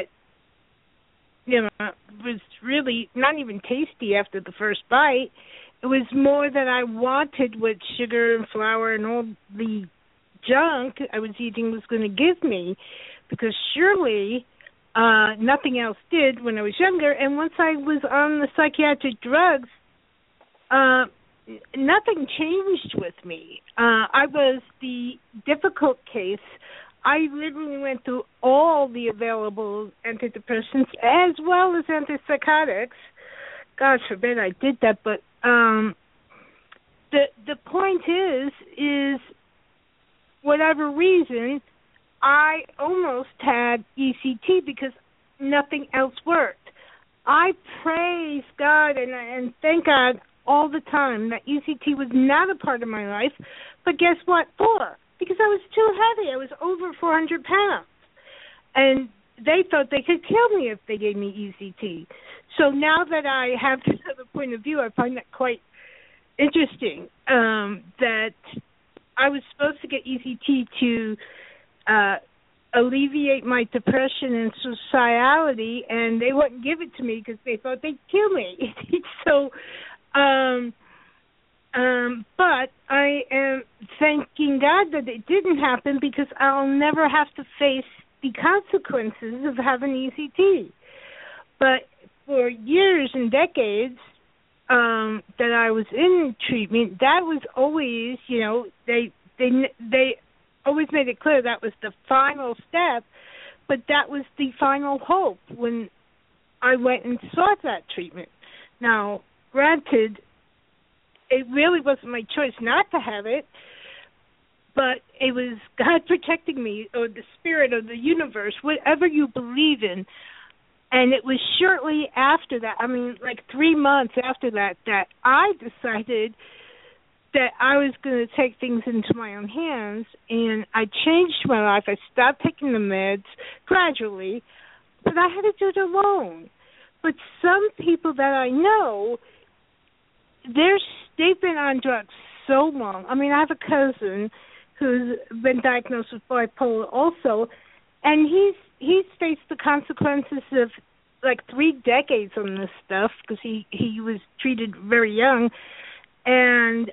was really not even tasty after the first bite. It was more that I wanted what sugar and flour and all the junk I was eating was going to give me, because surely nothing else did when I was younger. And once I was on the psychiatric drugs, nothing changed with me. I was the difficult case. I literally went through all the available antidepressants as well as antipsychotics. God forbid I did that, but the point is whatever reason, I almost had ECT because nothing else worked. I praise God and thank God all the time that ECT was not a part of my life, but guess what for? Because I was too heavy. I was over 400 pounds. And they thought they could kill me if they gave me ECT. So now that I have this other point of view, I find that quite interesting, that I was supposed to get ECT to alleviate my depression and suicidality, and they wouldn't give it to me because they thought they'd kill me. So, but I am thanking God that it didn't happen, because I'll never have to face the consequences of having ECT. But for years and decades that I was in treatment, that was always, they always made it clear that was the final step, but that was the final hope when I went and sought that treatment. Now, granted, it really wasn't my choice not to have it, but it was God protecting me, or the spirit, or the universe, whatever you believe in. And it was shortly after that, 3 months after that, that I decided that I was going to take things into my own hands, and I changed my life. I stopped taking the meds gradually, but I had to do it alone. But some people that I know, they've been on drugs so long. I have a cousin who's been diagnosed with bipolar also, and he's faced the consequences of 3 decades on this stuff, because he was treated very young, and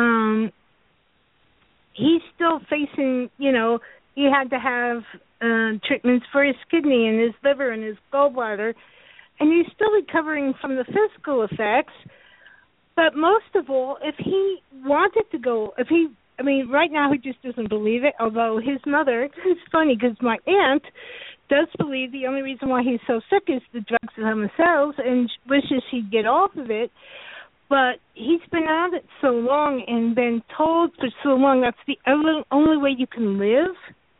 he's still facing, he had to have treatments for his kidney and his liver and his gallbladder, and he's still recovering from the physical effects. But most of all, if he wanted to go, right now he just doesn't believe it, although his mother, it's funny because my aunt does believe the only reason why he's so sick is the drugs themselves, and wishes he'd get off of it. But he's been on it so long and been told for so long that's the only way you can live,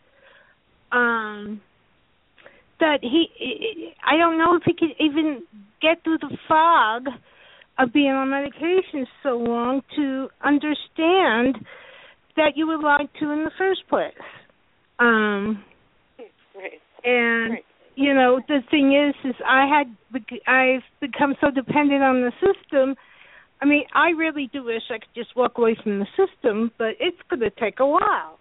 that I don't know if he could even get through the fog of being on medication so long to understand that you were lied to in the first place. Right. And, right. The thing is I've become so dependent on the system. I really do wish I could just walk away from the system, but it's going to take a while,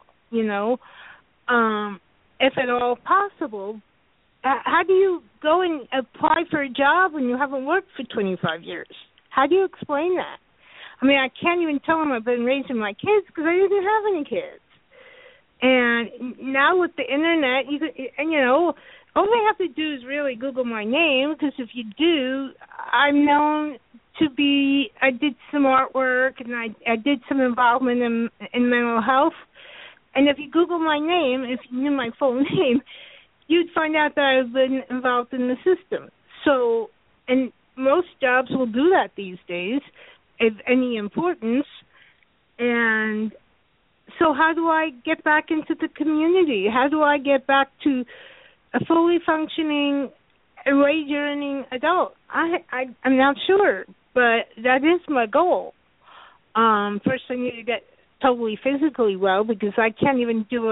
if at all possible. How do you go and apply for a job when you haven't worked for 25 years? How do you explain that? I can't even tell them I've been raising my kids because I didn't have any kids. And now with the internet, all they have to do is really Google my name, because if you do, I'm known to be, I did some artwork, and I did some involvement in mental health. And if you Google my name, if you knew my full name, you'd find out that I've been involved in the system. So, and most jobs will do that these days, of any importance. And So how do I get back into the community? How do I get back to a fully functioning, wage-earning adult? I'm not sure, but that is my goal. First, I need to get totally physically well because I can't even do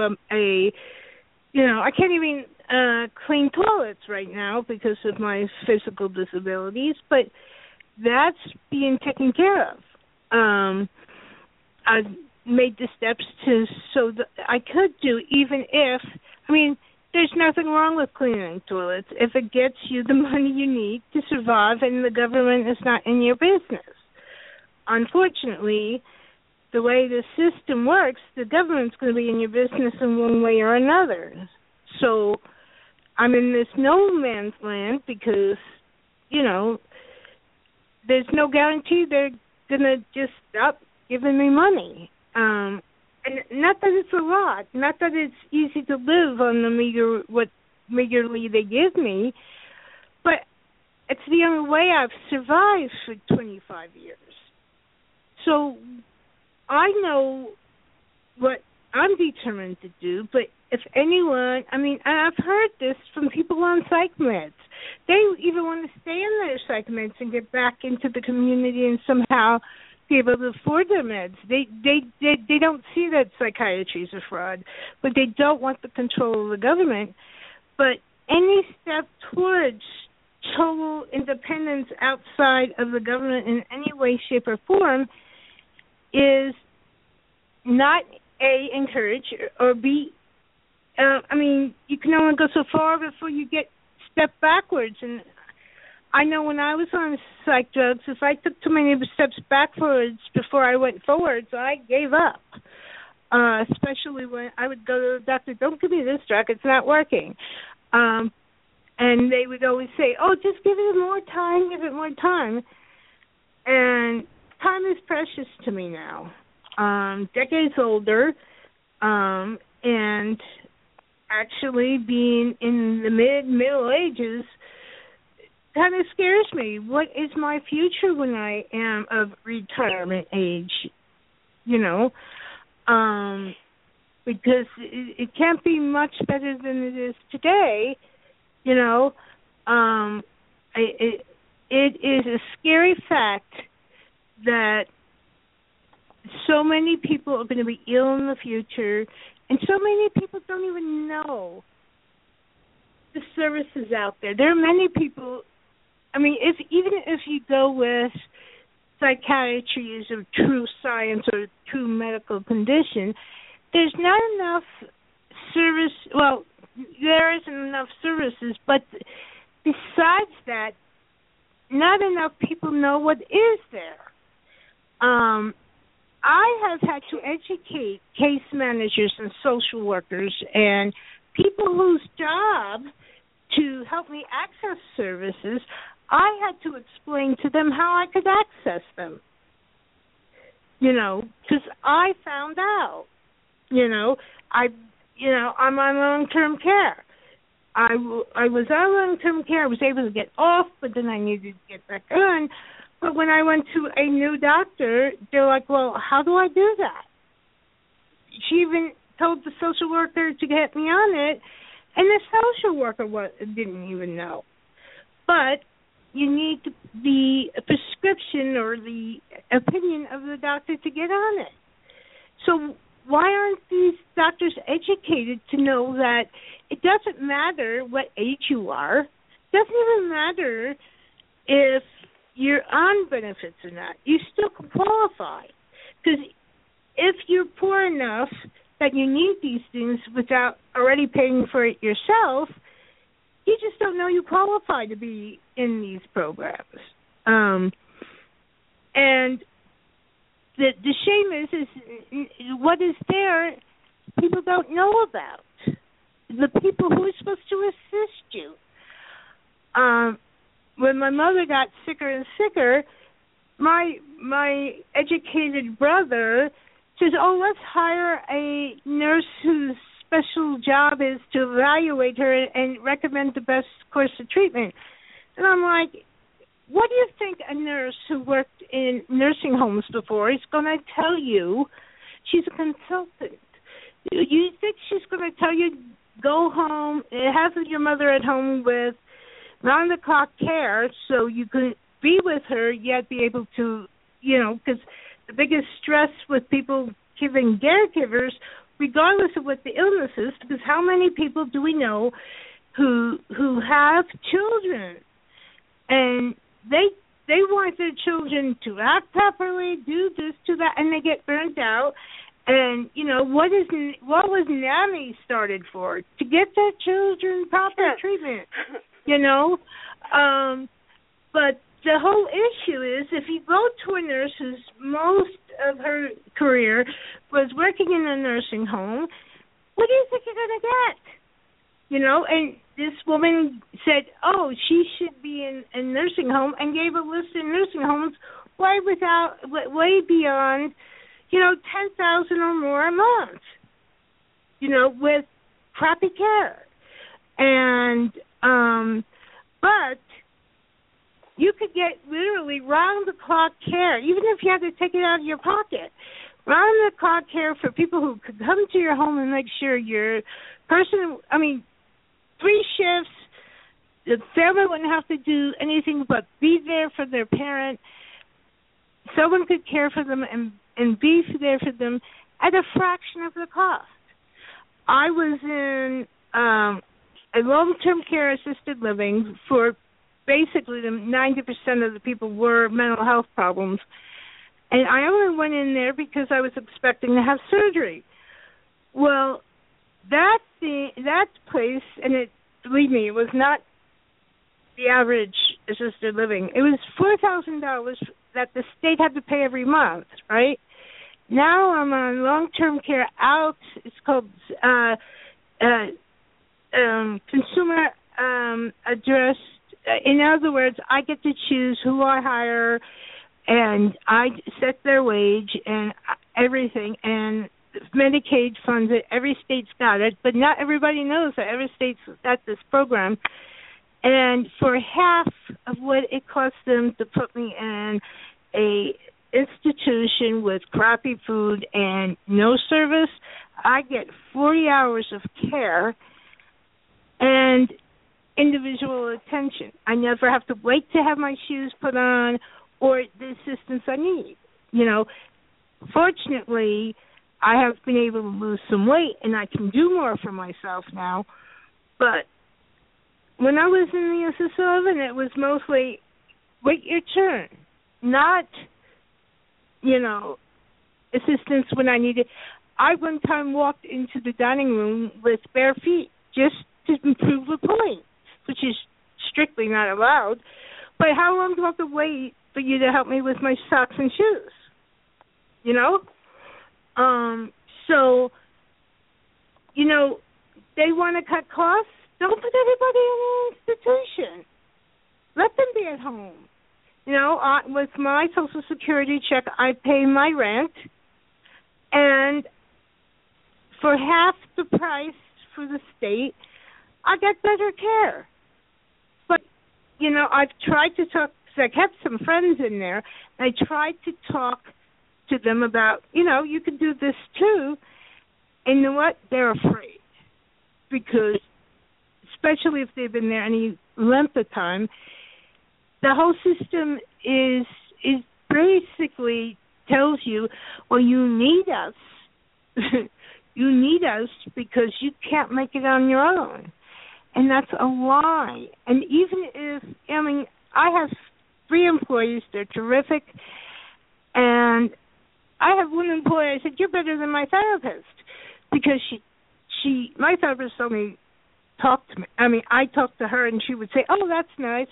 I can't even clean toilets right now because of my physical disabilities, but that's being taken care of. I've made the steps so that I could do, even if, there's nothing wrong with cleaning toilets if it gets you the money you need to survive and the government is not in your business. Unfortunately, the way the system works, the government's going to be in your business in one way or another. So I'm in this no man's land because, there's no guarantee they're going to just stop giving me money. And not that it's a lot, not that it's easy to live on what meagerly they give me, but it's the only way I've survived for 25 years. So I know what I'm determined to do, but if anyone, and I've heard this from people on psych meds. They even want to stay in their psych meds and get back into the community and somehow be able to afford their meds. They don't see that psychiatry is a fraud, but they don't want the control of the government. But any step towards total independence outside of the government in any way, shape, or form is not A, encouraged, or B, you can only go so far before you step backwards. And I know when I was on psych drugs, if I took too many steps backwards before I went forwards, I gave up. Especially when I would go to the doctor, don't give me this drug, it's not working. And they would always say, oh, just give it more time. And time is precious to me now. Decades older, and actually being in the middle ages kind of scares me. What is my future when I am of retirement age? Because it can't be much better than it is today. It is a scary fact that so many people are going to be ill in the future, and so many people don't even know the services out there. There are many people, even if you go with psychiatry as a true science or true medical condition, there's not enough service. Well, there isn't enough services, but besides that, not enough people know what is there. I have had to educate case managers and social workers and people whose job to help me access services. I had to explain to them how I could access them, because I found out, I'm on long-term care. I was on long-term care. I was able to get off, but then I needed to get back on. But when I went to a new doctor, they're like, well, how do I do that? She even told the social worker to get me on it, and the social worker didn't even know. But you need the prescription or the opinion of the doctor to get on it. So why aren't these doctors educated to know that it doesn't matter what age you are? It doesn't even matter if you're on benefits or not. You still can qualify. Because if you're poor enough that you need these things without already paying for it yourself, you just don't know you qualify to be in these programs. And the shame is what is there, people don't know about. The people who are supposed to assist you. When my mother got sicker and sicker, my educated brother says, oh, let's hire a nurse whose special job is to evaluate her and recommend the best course of treatment. And I'm like, what do you think a nurse who worked in nursing homes before is going to tell you She's a consultant. You think she's going to tell you, go home, have your mother at home with round-the-clock care so you can be with her, yet be able to, because the biggest stress with people giving caregivers, regardless of what the illness is, because how many people do we know who have children and they want their children to act properly, do this, do that, and they get burnt out. And what was NAMI started for? To get their children proper treatment. But the whole issue is, if you go to a nurse whose most of her career was working in a nursing home, what do you think you're going to get? And this woman said, she should be in a nursing home, and gave a list of nursing homes way beyond, 10,000 or more a month, with crappy care. And, but you could get literally round-the-clock care, even if you had to take it out of your pocket. Round-the-clock care for people who could come to your home and make sure your person, 3 shifts, the family wouldn't have to do anything but be there for their parent. Someone could care for them and be there for them at a fraction of the cost. I was in a long-term care assisted living for basically 90% of the people were mental health problems. And I only went in there because I was expecting to have surgery. Well, that place, and believe me, it was not the average assisted living. It was $4,000 that the state had to pay every month, right? Now I'm on long-term care out. It's called consumer address. In other words, I get to choose who I hire, and I set their wage and everything, and Medicaid funds it. Every state's got it, but not everybody knows that every state's got this program. And for half of what it costs them to put me in a institution with crappy food and no service, I get 40 hours of care and individual attention. I never have to wait to have my shoes put on or the assistance I need. Fortunately, I have been able to lose some weight, and I can do more for myself now. But when I was in the assisted living, it was mostly wait your turn, not, assistance when I needed. I one time walked into the dining room with bare feet just to prove a point, which is strictly not allowed. But how long do I have to wait for you to help me with my socks and shoes? So, they want to cut costs. Don't put everybody in an institution. Let them be at home. With my Social Security check, I pay my rent, and for half the price for the state, I get better care. But, I've tried to talk, because I kept some friends in there, and I tried to talk to them about, you can do this too. And you know what? They're afraid. Because, especially if they've been there any length of time, the whole system is basically tells you, well, you need us. You need us because you can't make it on your own. And that's a lie. And even if, I have 3 employees. They're terrific. And I have one employee, I said, you're better than my therapist. Because my therapist only talked to me. I talked to her, and she would say, oh, that's nice.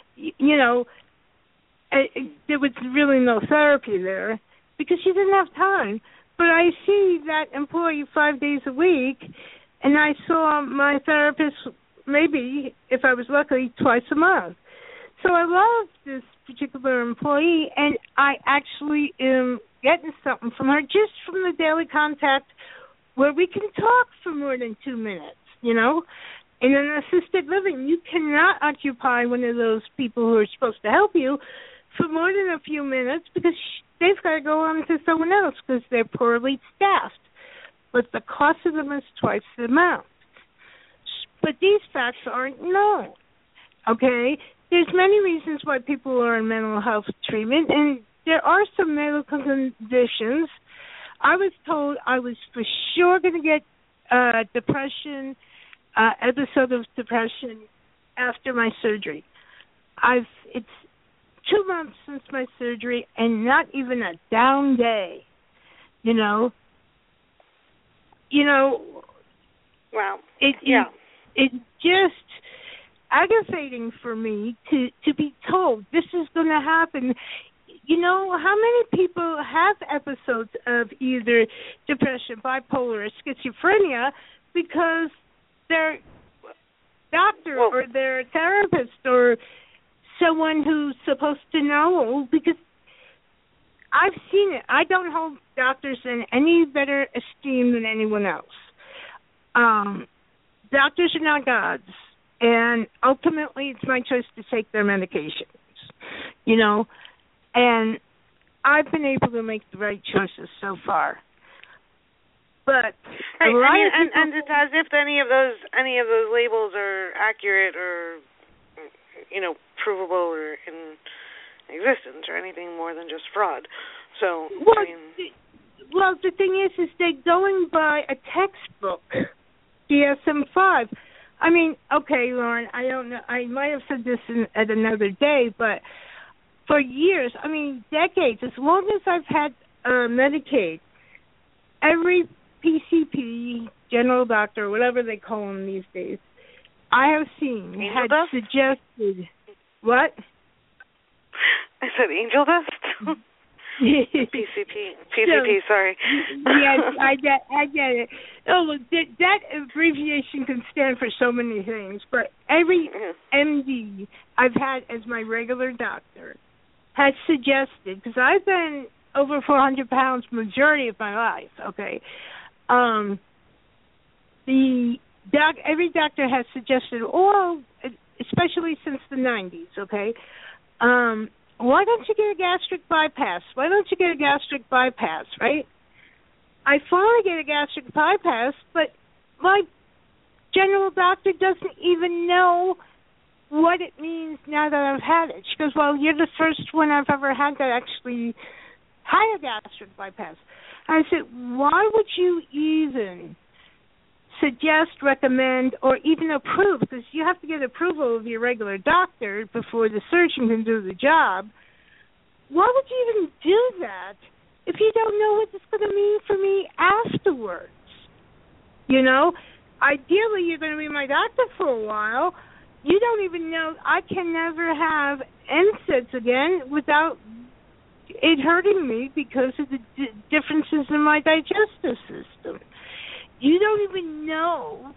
There was really no therapy there because she didn't have time. But I see that employee 5 days a week, and I saw my therapist maybe, if I was lucky, twice a month. So I love this particular employee, and I actually am getting something from her just from the daily contact where we can talk for more than 2 minutes, In an assisted living, you cannot occupy one of those people who are supposed to help you for more than a few minutes because they've got to go on to someone else because they're poorly staffed. But the cost of them is twice the amount. But these facts aren't known, okay? There's many reasons why people are in mental health treatment, and there are some medical conditions. I was told I was for sure going to get depression, episode of depression after my surgery. It's 2 months since my surgery and not even a down day, you know. Wow. It's just aggravating for me to be told this is going to happen. You know, how many people have episodes of either depression, bipolar, or schizophrenia because their doctor or their therapist or someone who's supposed to know, because I've seen it. I don't hold doctors in any better esteem than anyone else. Doctors are not gods, and ultimately it's my choice to take their medications, you know, and I've been able to make the right choices so far. But and it's as if any of those labels are accurate or, you know, provable or in existence or anything more than just fraud. So well, the thing is they're going by a textbook, DSM-5. I mean, okay, Lauren, I don't know. I might have said this at another day, but for years, I mean, decades, as long as I've had Medicaid, every PCP, general doctor, whatever they call them these days, I have seen angel dust? Suggested. What? I said angel dust? PCP, sorry. Yes, I get it. Oh, look, that abbreviation can stand for so many things, but every MD I've had as my regular doctor has suggested, because I've been over 400 pounds majority of my life, okay? Every doctor has suggested, especially since the 90s, okay? Why don't you get a gastric bypass? Why don't you get a gastric bypass, right? I finally get a gastric bypass, but my general doctor doesn't even know what it means now that I've had it. She goes, well, you're the first one I've ever had that actually had a gastric bypass. And I said, why would you even suggest, recommend, or even approve, because you have to get approval of your regular doctor before the surgeon can do the job. Why would you even do that if you don't know what it's going to mean for me afterwards? You know, ideally you're going to be my doctor for a while. You don't even know. I can never have NSAIDs again without it hurting me because of the differences in my digestive system. You don't even know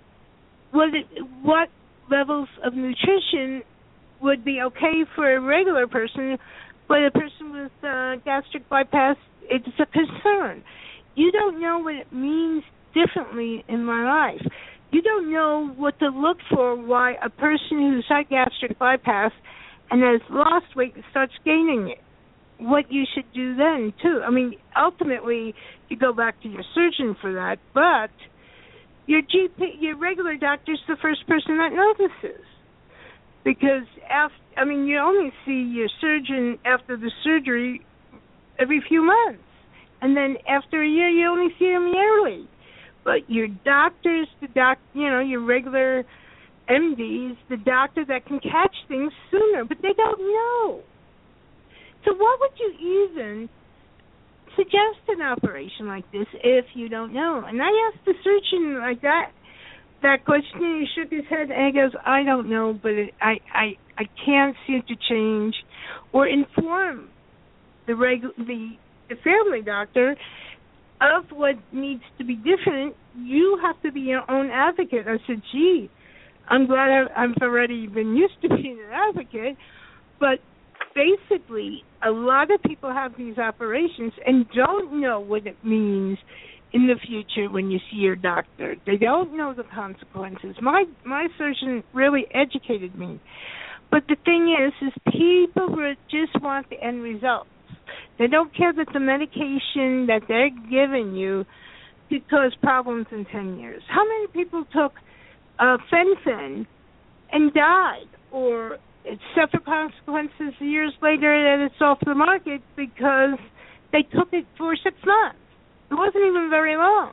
what levels of nutrition would be okay for a regular person, but a person with gastric bypass, it's a concern. You don't know what it means differently in my life. You don't know what to look for why a person who's had gastric bypass and has lost weight starts gaining it. What you should do then, too. I mean, ultimately, you go back to your surgeon for that, but your GP, your regular doctor, is the first person that notices. Because, you only see your surgeon after the surgery every few months. And then after a year, you only see him yearly. But your doctors, your regular MDs, the doctor that can catch things sooner, but they don't know. So why would you even suggest an operation like this if you don't know? And I asked the surgeon like that question, and he shook his head, and he goes, I don't know, but I can't seem to change or inform the family doctor of what needs to be different. You have to be your own advocate. I said, gee, I'm glad I've already been used to being an advocate, but basically, a lot of people have these operations and don't know what it means in the future when you see your doctor. They don't know the consequences. My surgeon really educated me. But the thing is people just want the end results. They don't care that the medication that they're giving you could cause problems in 10 years. How many people took fen-phen and died or suffered consequences years later that it's off the market because they took it for 6 months? It wasn't even very long.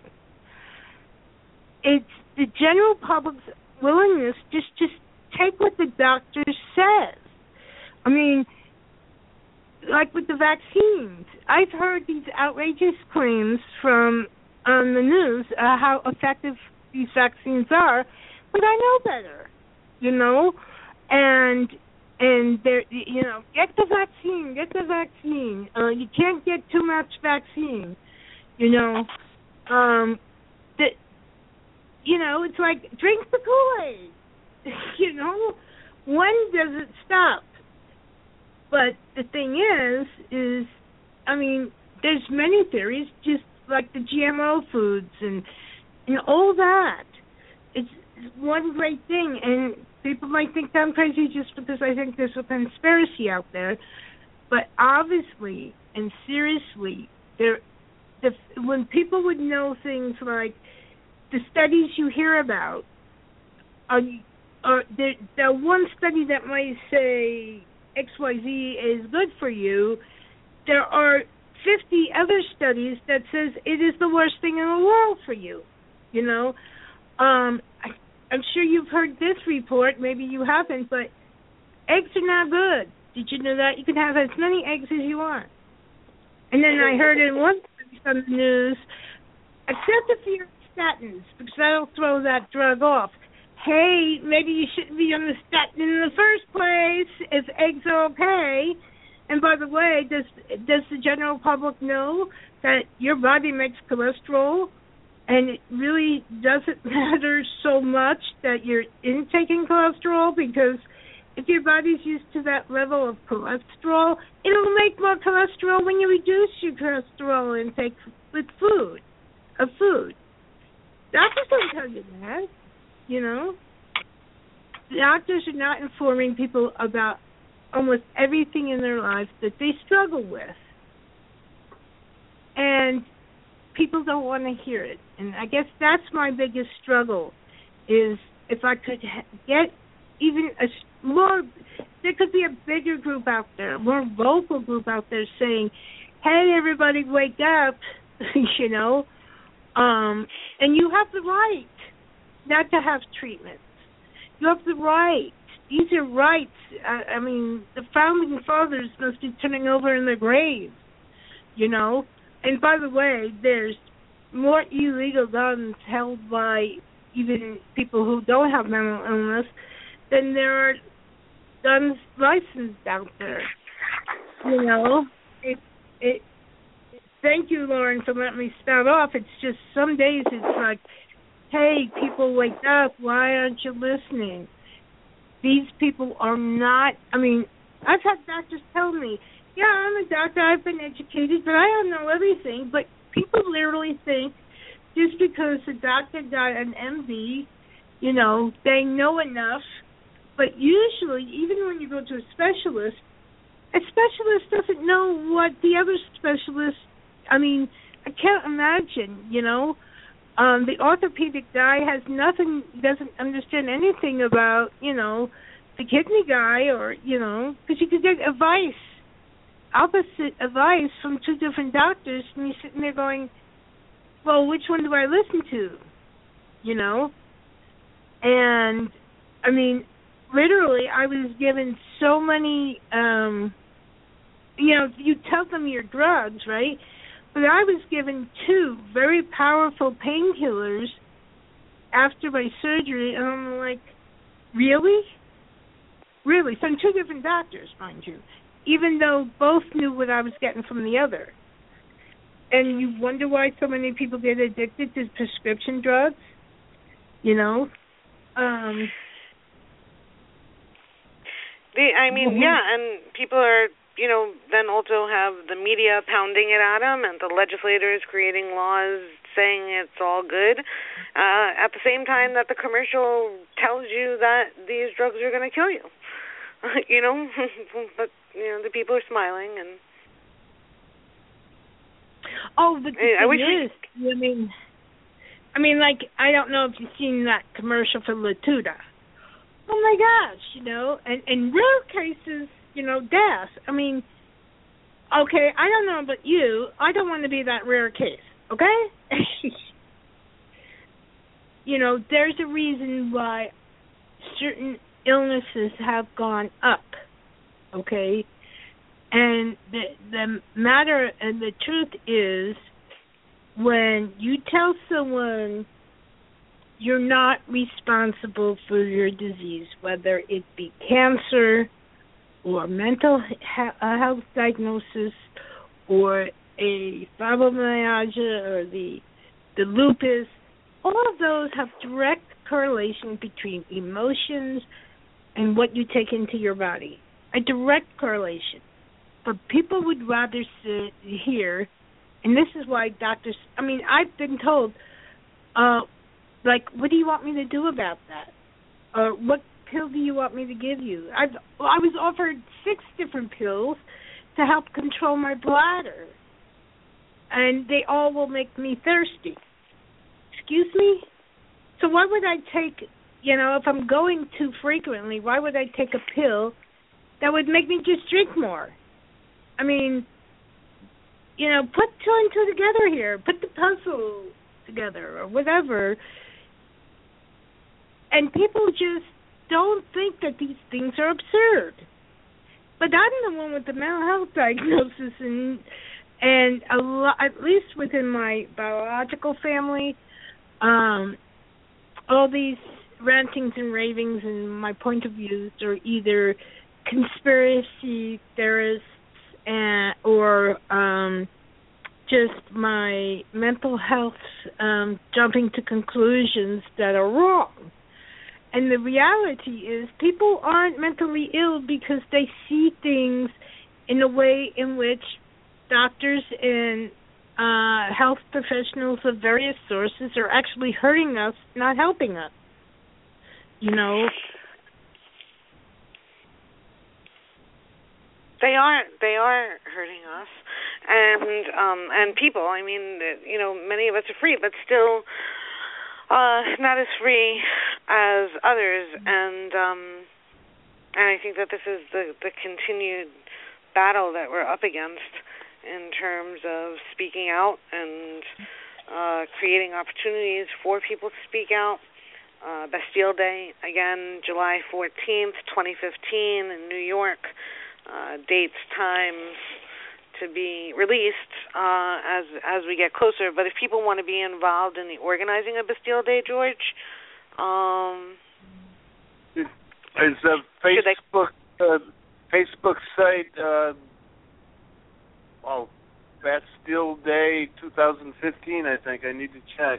It's the general public's willingness just take what the doctor says. I mean, like with the vaccines, I've heard these outrageous claims from on the news how effective these vaccines are, but I know better, and they're, get the vaccine. You can't get too much vaccine, it's like drink the Kool-Aid, when does it stop? But the thing is, I mean, there's many theories, just like the GMO foods and all that. It's one great thing, and people might think I'm crazy just because I think there's a conspiracy out there. But obviously and seriously, when people would know things like the studies you hear about, the one study that might say XYZ is good for you, there are 50 other studies that says it is the worst thing in the world for you. I'm sure you've heard this report. Maybe you haven't, but eggs are not good. Did you know that? You can have as many eggs as you want. And then I heard in one study on the news, except if you're statins, because that'll throw that drug off. Hey, maybe you shouldn't be on the statin in the first place if eggs are okay. And by the way, does the general public know that your body makes cholesterol, and it really doesn't matter so much that you're intaking cholesterol, because if your body's used to that level of cholesterol, it'll make more cholesterol when you reduce your cholesterol intake with food. Doctors don't tell you that. Doctors are not informing people about almost everything in their lives that they struggle with. And people don't want to hear it. And I guess that's my biggest struggle, is if I could get even there could be a bigger group out there, a more vocal group out there saying, hey, everybody, wake up, and you have the right not to have treatments. You have the right. These are rights. I mean, the founding fathers must be turning over in their graves, And by the way, there's more illegal guns held by even people who don't have mental illness than there are guns licensed out there. Thank you, Lauren, for letting me start off. It's just some days it's like, hey, people, wake up. Why aren't you listening? These people are not, I've had doctors tell me, yeah, I'm a doctor, I've been educated, but I don't know everything. But people literally think just because a doctor got an MD, they know enough. But usually, even when you go to a specialist doesn't know what the other specialist, I can't imagine, the orthopedic guy doesn't understand anything about, the kidney guy or, because you could get opposite advice from two different doctors, and you're sitting there going, well, which one do I listen to? And, literally, I was given so many, you tell them your drugs, right? But I was given 2 very powerful painkillers after my surgery, and I'm like, really? Really? From 2 different doctors, mind you, even though both knew what I was getting from the other. And you wonder why so many people get addicted to prescription drugs, Yeah, and people are, then also have the media pounding it at them and the legislators creating laws saying it's all good. At the same time that the commercial tells you that these drugs are going to kill you. But, the people are smiling and... Oh, but the thing is, I mean, like, I don't know if you've seen that commercial for Latuda. Oh my gosh, and in rare cases, death. I mean, okay, I don't know about you. I don't want to be that rare case, okay? There's a reason why certain illnesses have gone up, okay? And the matter and the truth is, when you tell someone you're not responsible for your disease, whether it be cancer or mental health diagnosis or a fibromyalgia or the lupus, all of those have direct correlation between emotions and what you take into your body. A direct correlation. But people would rather sit here, and this is why doctors, I've been told, what do you want me to do about that? Or what pill do you want me to give you? I was offered 6 different pills to help control my bladder, and they all will make me thirsty. Excuse me? So why would I take, if I'm going too frequently, why would I take a pill that would make me just drink more? I mean, put 2 and 2 together here. Put the puzzle together or whatever. And people just don't think that these things are absurd. But I'm the one with the mental health diagnosis, and a lot, at least within my biological family, all these rantings and ravings and my point of views are either conspiracy theorists or just my mental health jumping to conclusions that are wrong. And the reality is people aren't mentally ill because they see things in a way in which doctors and health professionals of various sources are actually hurting us, not helping us. They are hurting us, and people. Many of us are free, but still not as free as others. And I think that this is the continued battle that we're up against in terms of speaking out and creating opportunities for people to speak out. Bastille Day, again, July 14th, 2015 in New York. Dates, times to be released as we get closer. But if people want to be involved in the organizing of Bastille Day, George, is the Facebook site Bastille Day 2015? I think I need to check.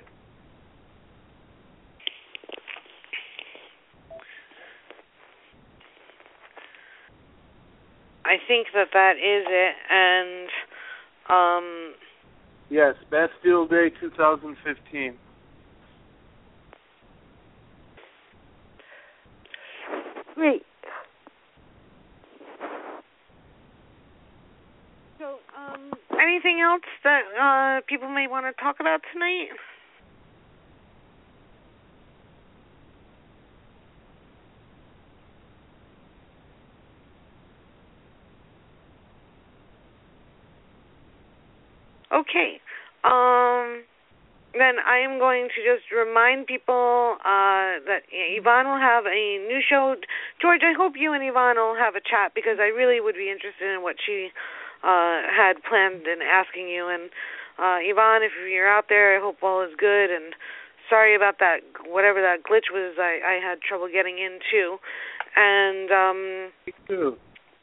I think that is it, and yes, Bastille Day 2015. Great. So, anything else that people may want to talk about tonight? Okay. Then I am going to just remind people that Yvonne will have a new show. George, I hope you and Yvonne will have a chat because I really would be interested in what she had planned and asking you. And Yvonne, if you're out there, I hope all is good. And sorry about that, whatever that glitch was. I had trouble getting in too. And me too.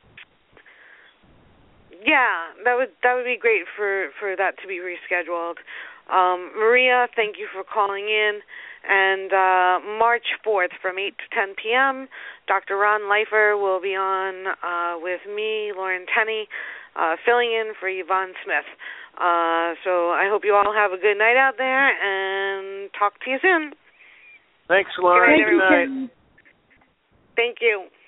Yeah, that would be great for that to be rescheduled. Maria, thank you for calling in. And March 4th from 8 to 10 p.m., Dr. Ron Leifer will be on with me, Lauren Tenney, filling in for Yvonne Smith. So I hope you all have a good night out there, and talk to you soon. Thanks, Lauren. Good night, everyone. Thank you.